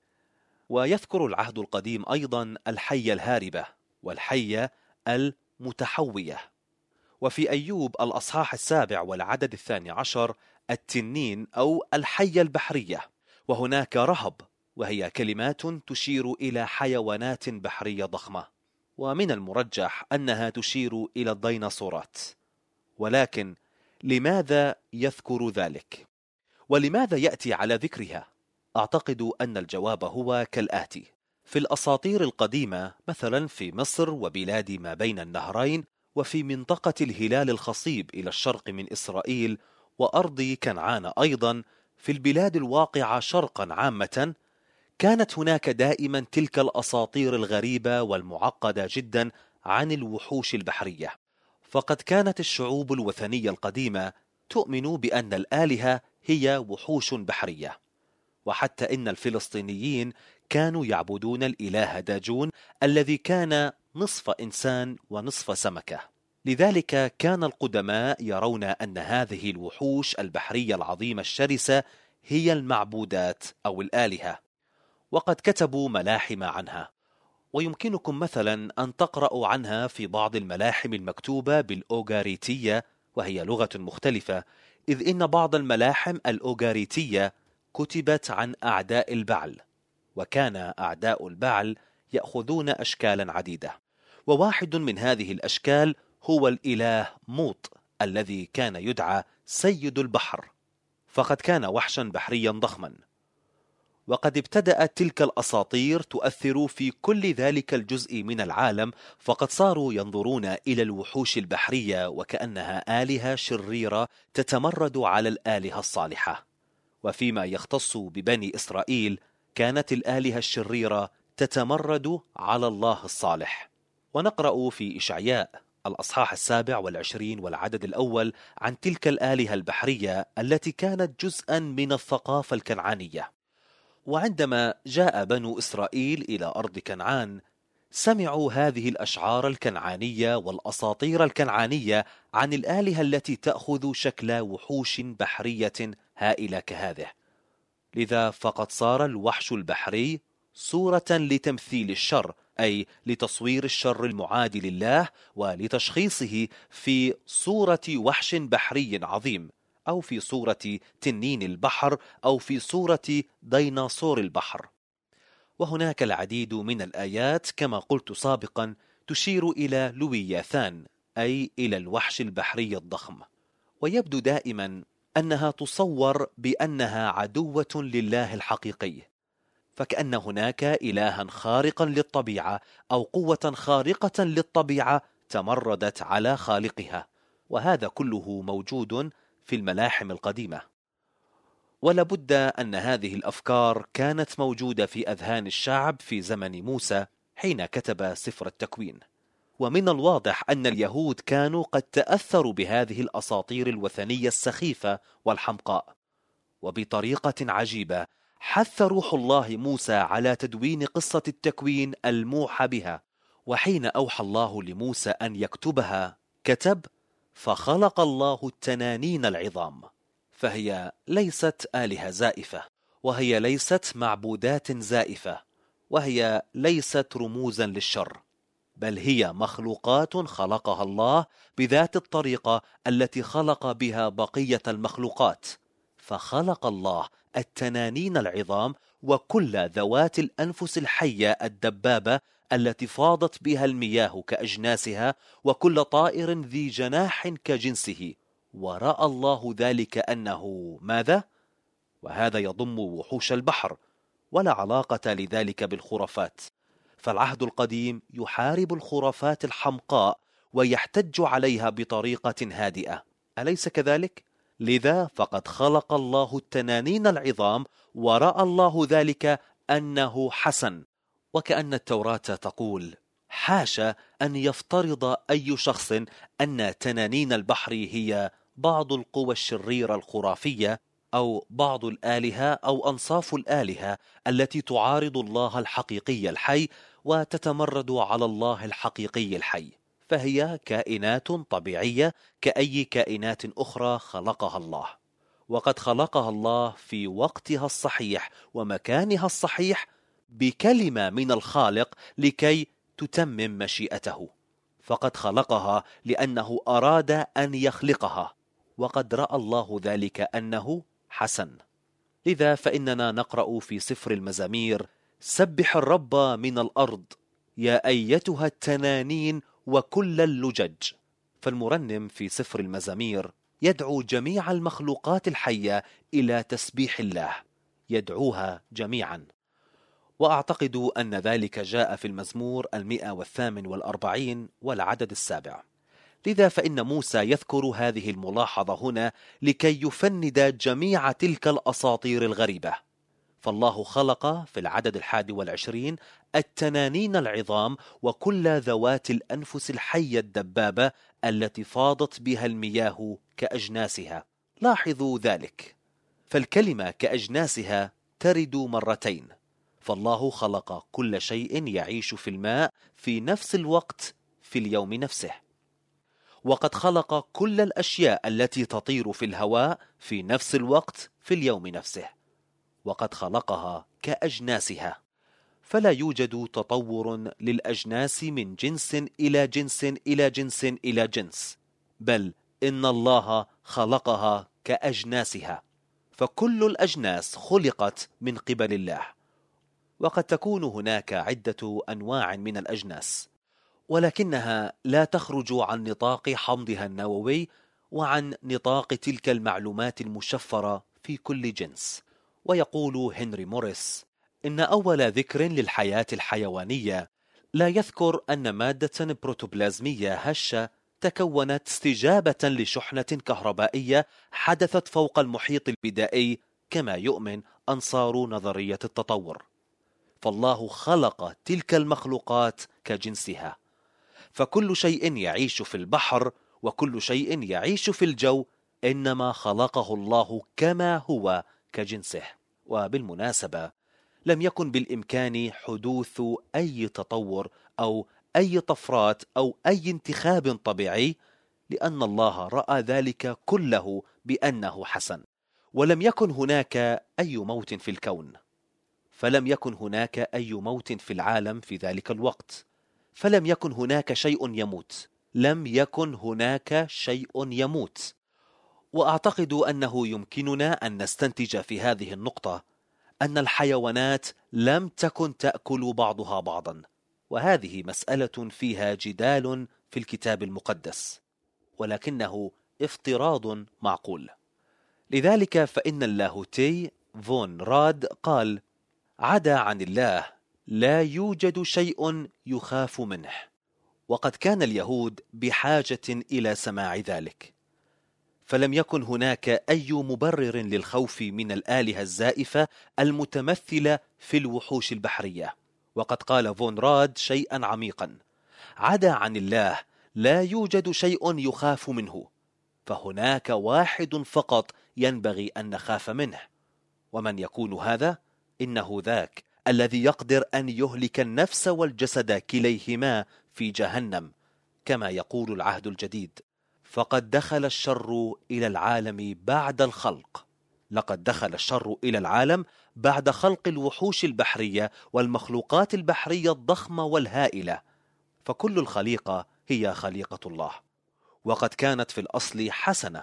ويذكر العهد القديم أيضا الحية الهاربة والحية المتحوية. وفي أيوب الأصحاح السابع والعدد الثاني عشر التنين أو الحية البحرية. وهناك رهب، وهي كلمات تشير إلى حيوانات بحرية ضخمة، ومن المرجح أنها تشير إلى الديناصورات. ولكن لماذا يذكر ذلك؟ ولماذا يأتي على ذكرها؟ أعتقد أن الجواب هو كالآتي: في الأساطير القديمة، مثلا في مصر وبلاد ما بين النهرين، وفي منطقة الهلال الخصيب إلى الشرق من إسرائيل، وأرض كنعان أيضا، في البلاد الواقعة شرقا عامة، كانت هناك دائما تلك الأساطير الغريبة والمعقدة جدا عن الوحوش البحرية. فقد كانت الشعوب الوثنية القديمة تؤمن بأن الآلهة هي وحوش بحرية، وحتى إن الفلسطينيين كانوا يعبدون الإله داجون الذي كان نصف إنسان ونصف سمكة. لذلك كان القدماء يرون أن هذه الوحوش البحرية العظيمة الشرسة هي المعبودات أو الآلهة، وقد كتبوا ملاحم عنها. ويمكنكم مثلا أن تقرأوا عنها في بعض الملاحم المكتوبة بالأوغاريتية، وهي لغة مختلفة، إذ إن بعض الملاحم الأوغاريتية كتبت عن أعداء البعل، وكان أعداء البعل يأخذون أشكالا عديدة، وواحد من هذه الأشكال هو الإله موط الذي كان يدعى سيد البحر، فقد كان وحشا بحريا ضخما. وقد ابتدأت تلك الأساطير تؤثر في كل ذلك الجزء من العالم، فقد صاروا ينظرون إلى الوحوش البحرية وكأنها آلهة شريرة تتمرد على الآلهة الصالحة. وفيما يختص ببني إسرائيل، كانت الآلهة الشريرة تتمرد على الله الصالح. ونقرأ في إشعياء الأصحاح السابع والعشرين والعدد الأول عن تلك الآلهة البحرية التي كانت جزءا من الثقافة الكنعانية. وعندما جاء بنو إسرائيل إلى أرض كنعان، سمعوا هذه الأشعار الكنعانية والأساطير الكنعانية عن الآلهة التي تأخذ شكل وحوش بحرية هائلة كهذه. لذا فقد صار الوحش البحري صورة لتمثيل الشر، أي لتصوير الشر المعادي لله ولتشخيصه في صورة وحش بحري عظيم، أو في صورة تنين البحر، أو في صورة ديناصور البحر. وهناك العديد من الآيات كما قلت سابقا تشير إلى لوياثان، أي إلى الوحش البحري الضخم، ويبدو دائما أنها تصور بأنها عدوة لله الحقيقي، فكأن هناك إلها خارقا للطبيعة أو قوة خارقة للطبيعة تمردت على خالقها، وهذا كله موجود في الملاحم القديمة. ولابد أن هذه الأفكار كانت موجودة في أذهان الشعب في زمن موسى حين كتب سفر التكوين. ومن الواضح أن اليهود كانوا قد تأثروا بهذه الأساطير الوثنية السخيفة والحمقاء، وبطريقة عجيبة حث روح الله موسى على تدوين قصة التكوين الموحى بها. وحين أوحى الله لموسى أن يكتبها كتب: فخلق الله التنانين العظام. فهي ليست آلهة زائفة، وهي ليست معبودات زائفة، وهي ليست رموزا للشر، بل هي مخلوقات خلقها الله بذات الطريقة التي خلق بها بقية المخلوقات. فخلق الله التنانين العظام وكل ذوات الأنفس الحية الدبابة التي فاضت بها المياه كأجناسها، وكل طائر ذي جناح كجنسه، ورأى الله ذلك أنه ماذا؟ وهذا يضم وحوش البحر، ولا علاقة لذلك بالخرافات، فالعهد القديم يحارب الخرافات الحمقاء ويحتج عليها بطريقة هادئة، أليس كذلك؟ لذا فقد خلق الله التنانين العظام ورأى الله ذلك أنه حسن. وكأن التوراة تقول: حاشا أن يفترض أي شخص أن تنانين البحر هي بعض القوى الشريرة الخرافية، أو بعض الآلهة أو أنصاف الآلهة التي تعارض الله الحقيقي الحي وتتمرد على الله الحقيقي الحي، فهي كائنات طبيعية كأي كائنات أخرى خلقها الله، وقد خلقها الله في وقتها الصحيح ومكانها الصحيح بكلمة من الخالق لكي تتمم مشيئته، فقد خلقها لأنه أراد أن يخلقها، وقد رأى الله ذلك أنه حسن. لذا فإننا نقرأ في سفر المزامير: سبح الرب من الأرض يا أيتها التنانين وكل اللجج. فالمرنم في سفر المزامير يدعو جميع المخلوقات الحية إلى تسبيح الله، يدعوها جميعا. وأعتقد أن ذلك جاء في المزمور المئة والثامن والأربعين والعدد السابع. لذا فإن موسى يذكر هذه الملاحظة هنا لكي يفند جميع تلك الأساطير الغريبة. فالله خلق في العدد الحادي والعشرين التنانين العظام وكل ذوات الأنفس الحية الدبابة التي فاضت بها المياه كأجناسها. لاحظوا ذلك، فالكلمة كأجناسها ترد مرتين، فالله خلق كل شيء يعيش في الماء في نفس الوقت في اليوم نفسه، وقد خلق كل الأشياء التي تطير في الهواء في نفس الوقت في اليوم نفسه، وقد خلقها كأجناسها. فلا يوجد تطور للأجناس من جنس إلى جنس إلى جنس إلى جنس، بل إن الله خلقها كأجناسها، فكل الأجناس خلقت من قبل الله. وقد تكون هناك عدة أنواع من الأجناس، ولكنها لا تخرج عن نطاق حمضها النووي وعن نطاق تلك المعلومات المشفرة في كل جنس. ويقول هنري موريس إن أول ذكر للحياة الحيوانية لا يذكر أن مادة بروتوبلازمية هشة تكونت استجابة لشحنة كهربائية حدثت فوق المحيط البدائي كما يؤمن أنصار نظرية التطور. فالله خلق تلك المخلوقات كجنسها، فكل شيء يعيش في البحر وكل شيء يعيش في الجو إنما خلقه الله كما هو كجنسه. وبالمناسبة لم يكن بالإمكان حدوث أي تطور أو أي طفرات أو أي انتخاب طبيعي، لأن الله رأى ذلك كله بأنه حسن، ولم يكن هناك أي موت في الكون. فلم يكن هناك أي موت في العالم في ذلك الوقت، فلم يكن هناك شيء يموت، لم يكن هناك شيء يموت. وأعتقد أنه يمكننا أن نستنتج في هذه النقطة أن الحيوانات لم تكن تأكل بعضها بعضا، وهذه مسألة فيها جدال في الكتاب المقدس، ولكنه افتراض معقول. لذلك فإن اللاهوتي فون راد قال: عدا عن الله لا يوجد شيء يخاف منه. وقد كان اليهود بحاجة إلى سماع ذلك، فلم يكن هناك أي مبرر للخوف من الآلهة الزائفة المتمثلة في الوحوش البحرية. وقد قال فون راد شيئا عميقا: عدا عن الله لا يوجد شيء يخاف منه، فهناك واحد فقط ينبغي أن نخاف منه. ومن يكون هذا؟ إنه ذاك الذي يقدر أن يهلك النفس والجسد كليهما في جهنم، كما يقول العهد الجديد: فقد دخل الشر إلى العالم بعد الخلق. لقد دخل الشر إلى العالم بعد خلق الوحوش البحرية والمخلوقات البحرية الضخمة والهائلة، فكل الخليقة هي خليقة الله، وقد كانت في الأصل حسنة.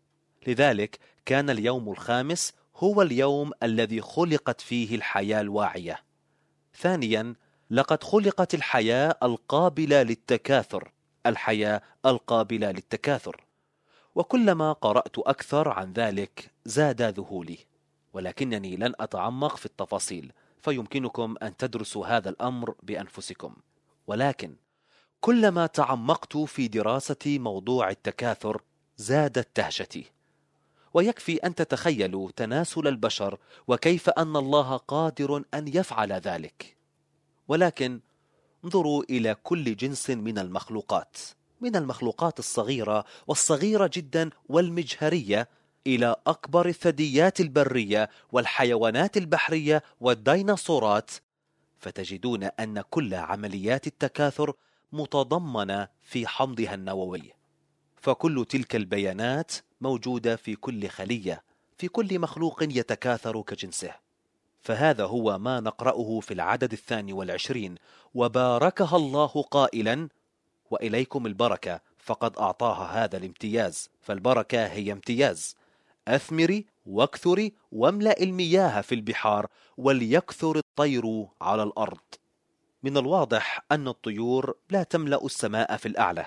لذلك كان اليوم الخامس هو اليوم الذي خلقت فيه الحياة الواعية. ثانيا، لقد خلقت الحياة القابلة للتكاثر، الحياة القابلة للتكاثر. وكلما قرأت أكثر عن ذلك زاد ذهولي، ولكنني لن أتعمق في التفاصيل، فيمكنكم أن تدرسوا هذا الأمر بأنفسكم. ولكن كلما تعمقت في دراسة موضوع التكاثر زادت دهشتي. ويكفي أن تتخيلوا تناسل البشر وكيف أن الله قادر أن يفعل ذلك. ولكن انظروا إلى كل جنس من المخلوقات، من المخلوقات الصغيرة والصغيرة جدا والمجهرية إلى أكبر الثدييات البرية والحيوانات البحرية والديناصورات، فتجدون أن كل عمليات التكاثر متضمنة في حمضها النووي. فكل تلك البيانات موجودة في كل خلية، في كل مخلوق يتكاثر كجنسه. فهذا هو ما نقرأه في العدد الثاني والعشرين: وباركها الله قائلا: وإليكم البركة، فقد أعطاها هذا الامتياز، فالبركة هي امتياز: أثمري واكثري واملأ المياه في البحار وليكثر الطير على الأرض. من الواضح أن الطيور لا تملأ السماء في الأعلى،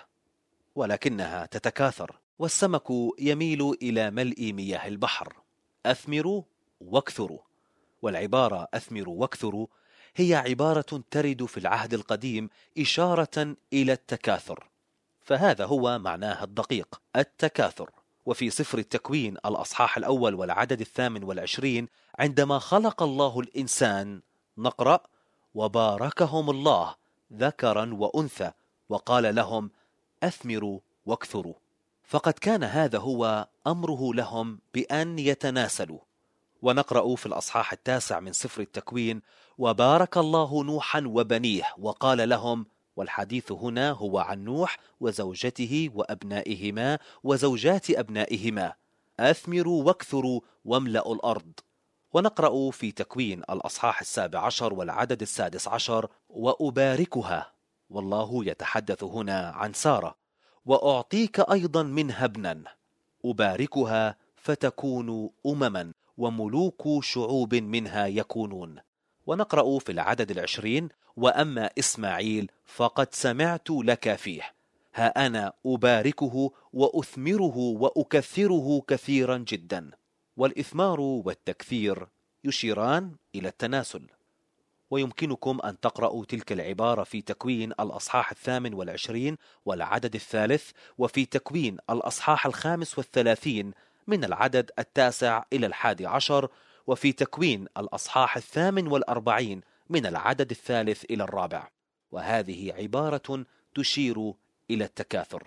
ولكنها تتكاثر، والسمك يميل إلى ملء مياه البحر. أثمروا واكثروا. والعبارة أثمروا واكثروا هي عبارة ترد في العهد القديم إشارة إلى التكاثر، فهذا هو معناها الدقيق: التكاثر. وفي سفر التكوين الأصحاح الأول والعدد الثامن والعشرين عندما خلق الله الإنسان نقرأ: وباركهم الله ذكرا وأنثى وقال لهم: أثمروا واكثروا. فقد كان هذا هو أمره لهم بأن يتناسلوا. ونقرأ في الأصحاح التاسع من سفر التكوين: وبارك الله نوحا وبنيه وقال لهم، والحديث هنا هو عن نوح وزوجته وأبنائهما وزوجات أبنائهما: أثمروا واكثروا واملأوا الأرض. ونقرأ في تكوين الأصحاح السابع عشر والعدد السادس عشر: وأباركها، والله يتحدث هنا عن سارة: وأعطيك أيضا منها ابنا، أباركها فتكون أمما وملوك شعوب منها يكونون. ونقرأ في العدد العشرين: وأما إسماعيل فقد سمعت لك فيه، ها أنا أباركه وأثمره وأكثره كثيرا جدا. والإثمار والتكثير يشيران إلى التناسل. ويمكنكم أن تقرأوا تلك العبارة في تكوين الأصحاح الثامن والعشرين والعدد الثالث، وفي تكوين الأصحاح الخامس والثلاثين من العدد التاسع إلى الحادي عشر، وفي تكوين الأصحاح الثامن والأربعين من العدد الثالث إلى الرابع. وهذه عبارة تشير إلى التكاثر.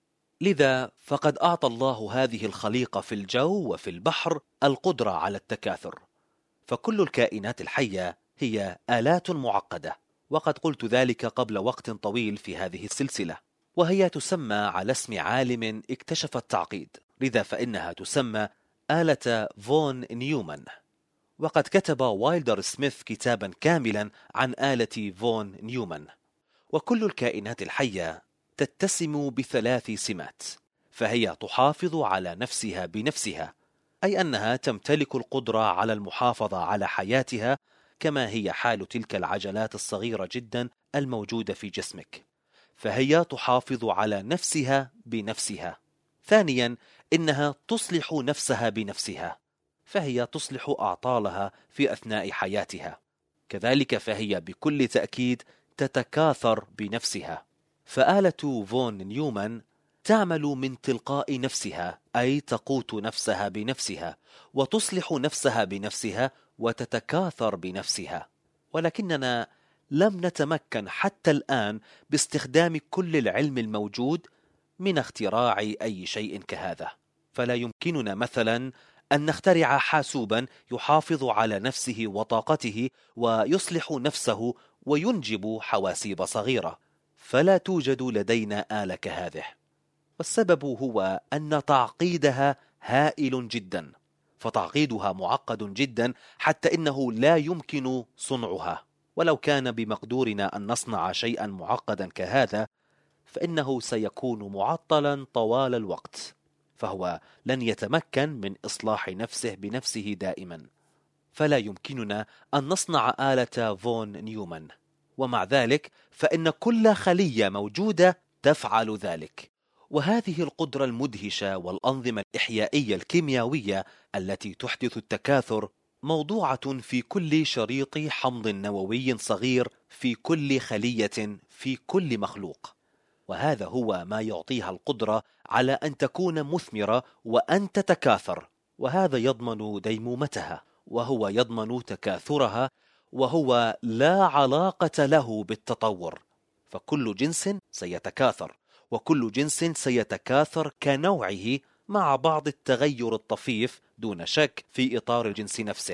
لذا فقد أعطى الله هذه الخليقة في الجو وفي البحر القدرة على التكاثر. فكل الكائنات الحية هي آلات معقدة، وقد قلت ذلك قبل وقت طويل في هذه السلسلة، وهي تسمى على اسم عالم اكتشف التعقيد، لذا فإنها تسمى آلة فون نيومان. وقد كتب وايلدر سميث كتابا كاملا عن آلة فون نيومان. وكل الكائنات الحية تتسم بثلاث سمات، فهي تحافظ على نفسها بنفسها، أي أنها تمتلك القدرة على المحافظة على حياتها، كما هي حال تلك العجلات الصغيرة جدا الموجودة في جسمك، فهي تحافظ على نفسها بنفسها. ثانيا، إنها تصلح نفسها بنفسها، فهي تصلح أعطالها في أثناء حياتها. كذلك فهي بكل تأكيد تتكاثر بنفسها. فآلة فون نيومان تعمل من تلقاء نفسها، أي تقوت نفسها بنفسها، وتصلح نفسها بنفسها، وتتكاثر بنفسها. ولكننا لم نتمكن حتى الآن باستخدام كل العلم الموجود من اختراع أي شيء كهذا. فلا يمكننا مثلا أن نخترع حاسوبا يحافظ على نفسه وطاقته ويصلح نفسه وينجب حواسيب صغيرة، فلا توجد لدينا آلة كهذه. والسبب هو أن تعقيدها هائل جدا، فتعقيدها معقد جدا حتى إنه لا يمكن صنعها. ولو كان بمقدورنا أن نصنع شيئا معقدا كهذا فإنه سيكون معطلا طوال الوقت، فهو لن يتمكن من إصلاح نفسه بنفسه دائما. فلا يمكننا أن نصنع آلة فون نيومان، ومع ذلك فإن كل خلية موجودة تفعل ذلك. وهذه القدرة المدهشة والأنظمة الإحيائية الكيميائية التي تحدث التكاثر موضوعة في كل شريط حمض نووي صغير في كل خلية في كل مخلوق، وهذا هو ما يعطيها القدرة على أن تكون مثمرة وأن تتكاثر، وهذا يضمن ديمومتها، وهو يضمن تكاثرها، وهو لا علاقة له بالتطور. فكل جنس سيتكاثر، وكل جنس سيتكاثر كنوعه مع بعض التغير الطفيف دون شك في إطار الجنس نفسه.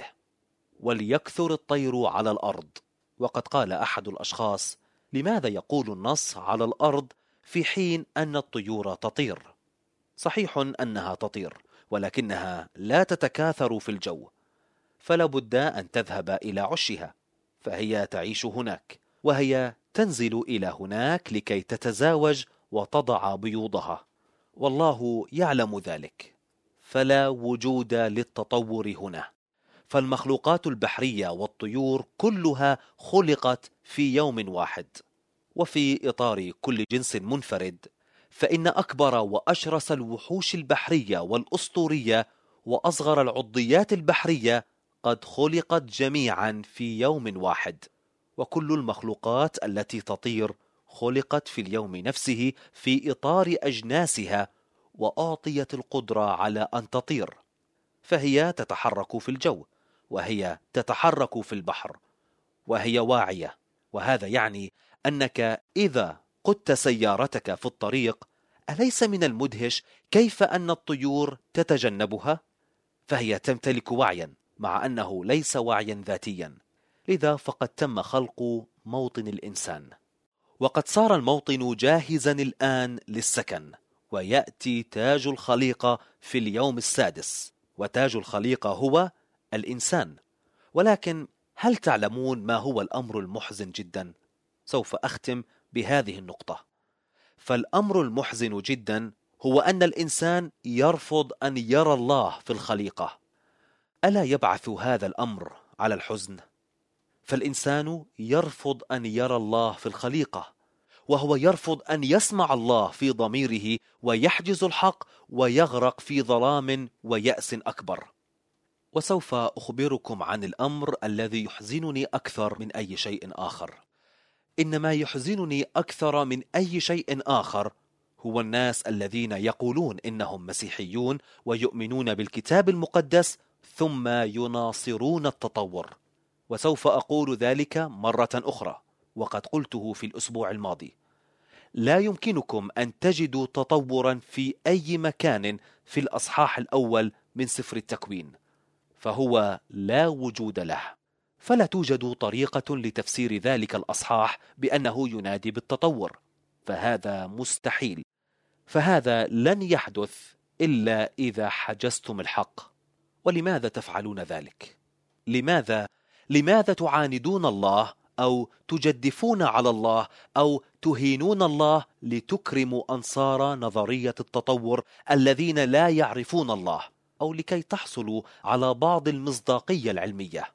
وليكثر الطير على الأرض. وقد قال أحد الأشخاص: لماذا يقول النص على الأرض في حين أن الطيور تطير؟ صحيح أنها تطير، ولكنها لا تتكاثر في الجو، فلا بد أن تذهب إلى عشها، فهي تعيش هناك، وهي تنزل إلى هناك لكي تتزاوج وتضع بيوضها، والله يعلم ذلك. فلا وجود للتطور هنا، فالمخلوقات البحرية والطيور كلها خلقت في يوم واحد. وفي إطار كل جنس منفرد، فإن أكبر وأشرس الوحوش البحرية والأسطورية وأصغر العضيات البحرية قد خلقت جميعا في يوم واحد، وكل المخلوقات التي تطير خلقت في اليوم نفسه في إطار أجناسها، وأعطيت القدرة على أن تطير، فهي تتحرك في الجو، وهي تتحرك في البحر، وهي واعية. وهذا يعني أنك إذا قدت سيارتك في الطريق، أليس من المدهش كيف أن الطيور تتجنبها؟ فهي تمتلك وعيا، مع أنه ليس وعيا ذاتيا. لذا فقد تم خلق موطن الإنسان، وقد صار الموطن جاهزا الآن للسكن، ويأتي تاج الخليقة في اليوم السادس، وتاج الخليقة هو الإنسان. ولكن هل تعلمون ما هو الأمر المحزن جدا؟ سوف أختم بهذه النقطة. فالأمر المحزن جدا هو أن الإنسان يرفض أن يرى الله في الخليقة. ألا يبعث هذا الأمر على الحزن؟ فالإنسان يرفض أن يرى الله في الخليقة، وهو يرفض أن يسمع الله في ضميره، ويحجز الحق ويغرق في ظلام ويأس أكبر. وسوف أخبركم عن الأمر الذي يحزنني أكثر من أي شيء آخر. إن ما يحزنني أكثر من أي شيء آخر هو الناس الذين يقولون إنهم مسيحيون ويؤمنون بالكتاب المقدس ثم يناصرون التطور. وسوف أقول ذلك مرة أخرى، وقد قلته في الأسبوع الماضي: لا يمكنكم أن تجدوا تطورا في أي مكان في الأصحاح الأول من سفر التكوين، فهو لا وجود له. فلا توجد طريقة لتفسير ذلك الأصحاح بأنه ينادي بالتطور، فهذا مستحيل. فهذا لن يحدث إلا إذا حجزتم الحق. ولماذا تفعلون ذلك؟ لماذا؟ لماذا تعاندون الله أو تجدفون على الله أو تهينون الله لتكرموا أنصار نظرية التطور الذين لا يعرفون الله، أو لكي تحصلوا على بعض المصداقية العلمية؟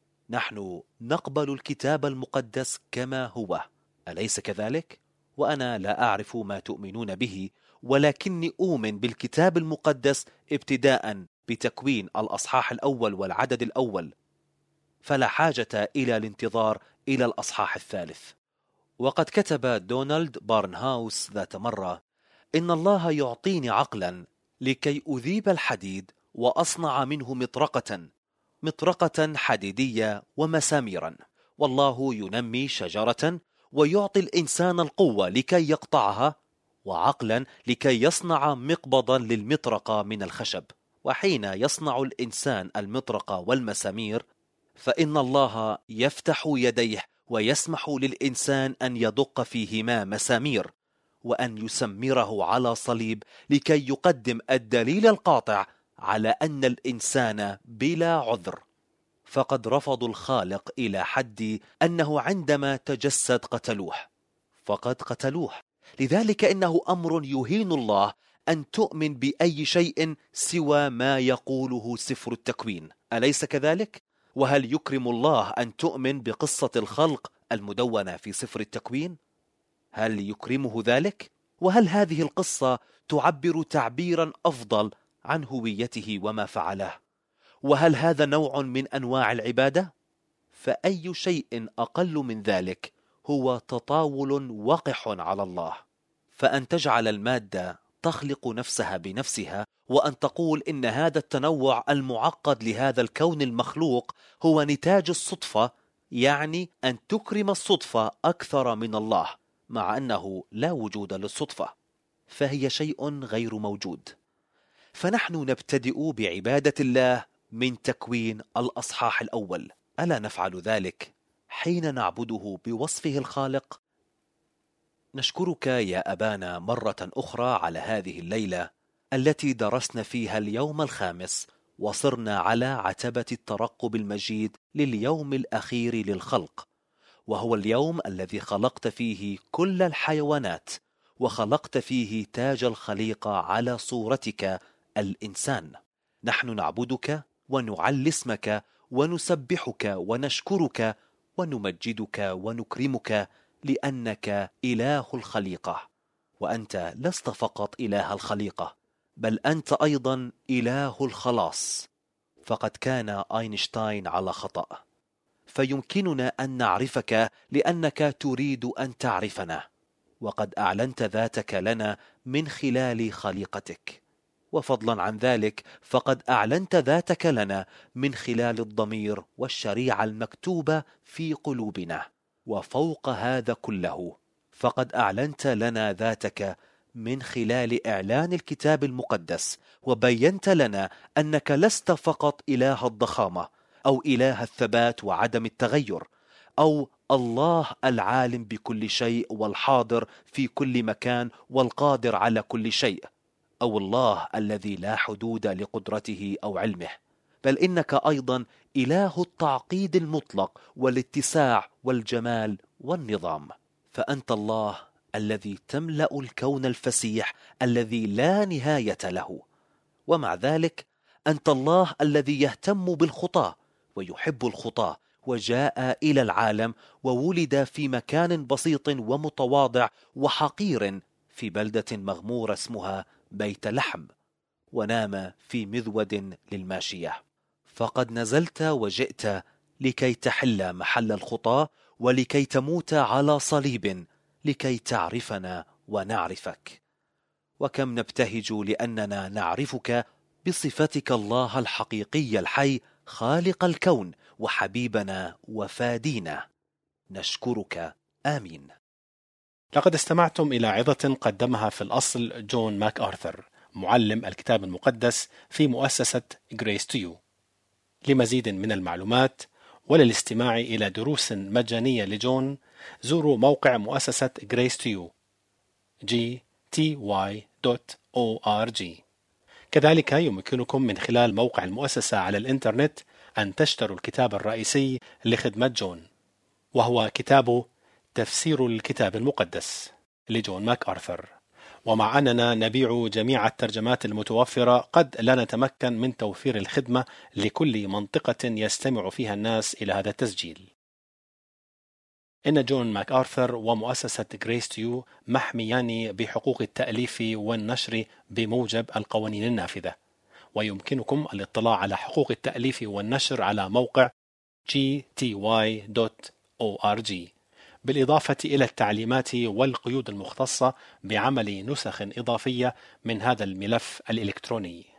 نحن نقبل الكتاب المقدس كما هو، أليس كذلك؟ وأنا لا أعرف ما تؤمنون به، ولكني أؤمن بالكتاب المقدس ابتداء بتكوين الأصحاح الأول والعدد الأول، فلا حاجة إلى الانتظار إلى الأصحاح الثالث. وقد كتب دونالد بارنهاوس ذات مرة: إن الله يعطيني عقلا لكي أذيب الحديد وأصنع منه مطرقة مطرقة حديدية ومساميرا، والله ينمي شجرة ويعطي الإنسان القوة لكي يقطعها، وعقلا لكي يصنع مقبضا للمطرقة من الخشب. وحين يصنع الإنسان المطرقة والمسامير فإن الله يفتح يديه ويسمح للإنسان أن يدق فيهما مسامير، وأن يسمره على صليب لكي يقدم الدليل القاطع على أن الإنسان بلا عذر. فقد رفضوا الخالق إلى حد أنه عندما تجسد قتلوه، فقد قتلوه. لذلك إنه أمر يهين الله أن تؤمن بأي شيء سوى ما يقوله سفر التكوين، أليس كذلك؟ وهل يكرم الله أن تؤمن بقصة الخلق المدونة في سفر التكوين؟ هل يكرمه ذلك؟ وهل هذه القصة تعبر تعبيرا أفضل عن هويته وما فعله؟ وهل هذا نوع من أنواع العبادة؟ فأي شيء أقل من ذلك هو تطاول وقح على الله. فأن تجعل المادة تخلق نفسها بنفسها، وأن تقول إن هذا التنوع المعقد لهذا الكون المخلوق هو نتاج الصدفة، يعني أن تكرم الصدفة أكثر من الله، مع أنه لا وجود للصدفة، فهي شيء غير موجود. فنحن نبتدئ بعبادة الله من تكوين الأصحاح الأول، ألا نفعل ذلك حين نعبده بوصفه الخالق؟ نشكرك يا أبانا مرة أخرى على هذه الليلة التي درسنا فيها اليوم الخامس، وصرنا على عتبة الترقب المجيد لليوم الأخير للخلق، وهو اليوم الذي خلقت فيه كل الحيوانات، وخلقت فيه تاج الخليقة على صورتك الإنسان. نحن نعبدك ونعلي اسمك ونسبحك ونشكرك ونمجدك ونكرمك، لأنك إله الخليقة، وأنت لست فقط إله الخليقة، بل أنت أيضا إله الخلاص. فقد كان أينشتاين على خطأ، فيمكننا أن نعرفك لأنك تريد أن تعرفنا، وقد أعلنت ذاتك لنا من خلال خليقتك. وفضلا عن ذلك فقد أعلنت ذاتك لنا من خلال الضمير والشريعة المكتوبة في قلوبنا. وفوق هذا كله فقد أعلنت لنا ذاتك من خلال إعلان الكتاب المقدس، وبينت لنا أنك لست فقط إله الضخامة أو إله الثبات وعدم التغير، أو الله العالم بكل شيء والحاضر في كل مكان والقادر على كل شيء، أو الله الذي لا حدود لقدرته أو علمه، بل إنك أيضا إله التعقيد المطلق والاتساع والجمال والنظام. فأنت الله الذي تملأ الكون الفسيح الذي لا نهاية له، ومع ذلك أنت الله الذي يهتم بالخطاة ويحب الخطاة، وجاء إلى العالم وولد في مكان بسيط ومتواضع وحقير في بلدة مغمورة اسمها بيت لحم، ونام في مذود للماشية. فقد نزلت وجئت لكي تحل محل الخطاة، ولكي تموت على صليب لكي تعرفنا ونعرفك. وكم نبتهج لأننا نعرفك بصفتك الله الحقيقي الحي، خالق الكون وحبيبنا وفادينا. نشكرك، آمين. لقد استمعتم إلى عظة قدمها في الأصل جون ماك آرثر، معلم الكتاب المقدس في مؤسسة Grace to You. لمزيد من المعلومات وللاستماع إلى دروس مجانية لجون، زوروا موقع مؤسسة Grace to You جي تي واي دوت أو آر جي. كذلك يمكنكم من خلال موقع المؤسسة على الإنترنت أن تشتروا الكتاب الرئيسي لخدمة جون، وهو كتاب تفسير الكتاب المقدس لجون ماك آرثر. ومع أننا نبيع جميع الترجمات المتوفرة، قد لا نتمكن من توفير الخدمة لكل منطقة يستمع فيها الناس إلى هذا التسجيل. إن جون ماك آرثر ومؤسسة غريس تو يو محميان بحقوق التأليف والنشر بموجب القوانين النافذة، ويمكنكم الاطلاع على حقوق التأليف والنشر على موقع جي تي واي دوت أو آر جي، بالإضافة إلى التعليمات والقيود المختصة بعمل نسخ إضافية من هذا الملف الإلكتروني.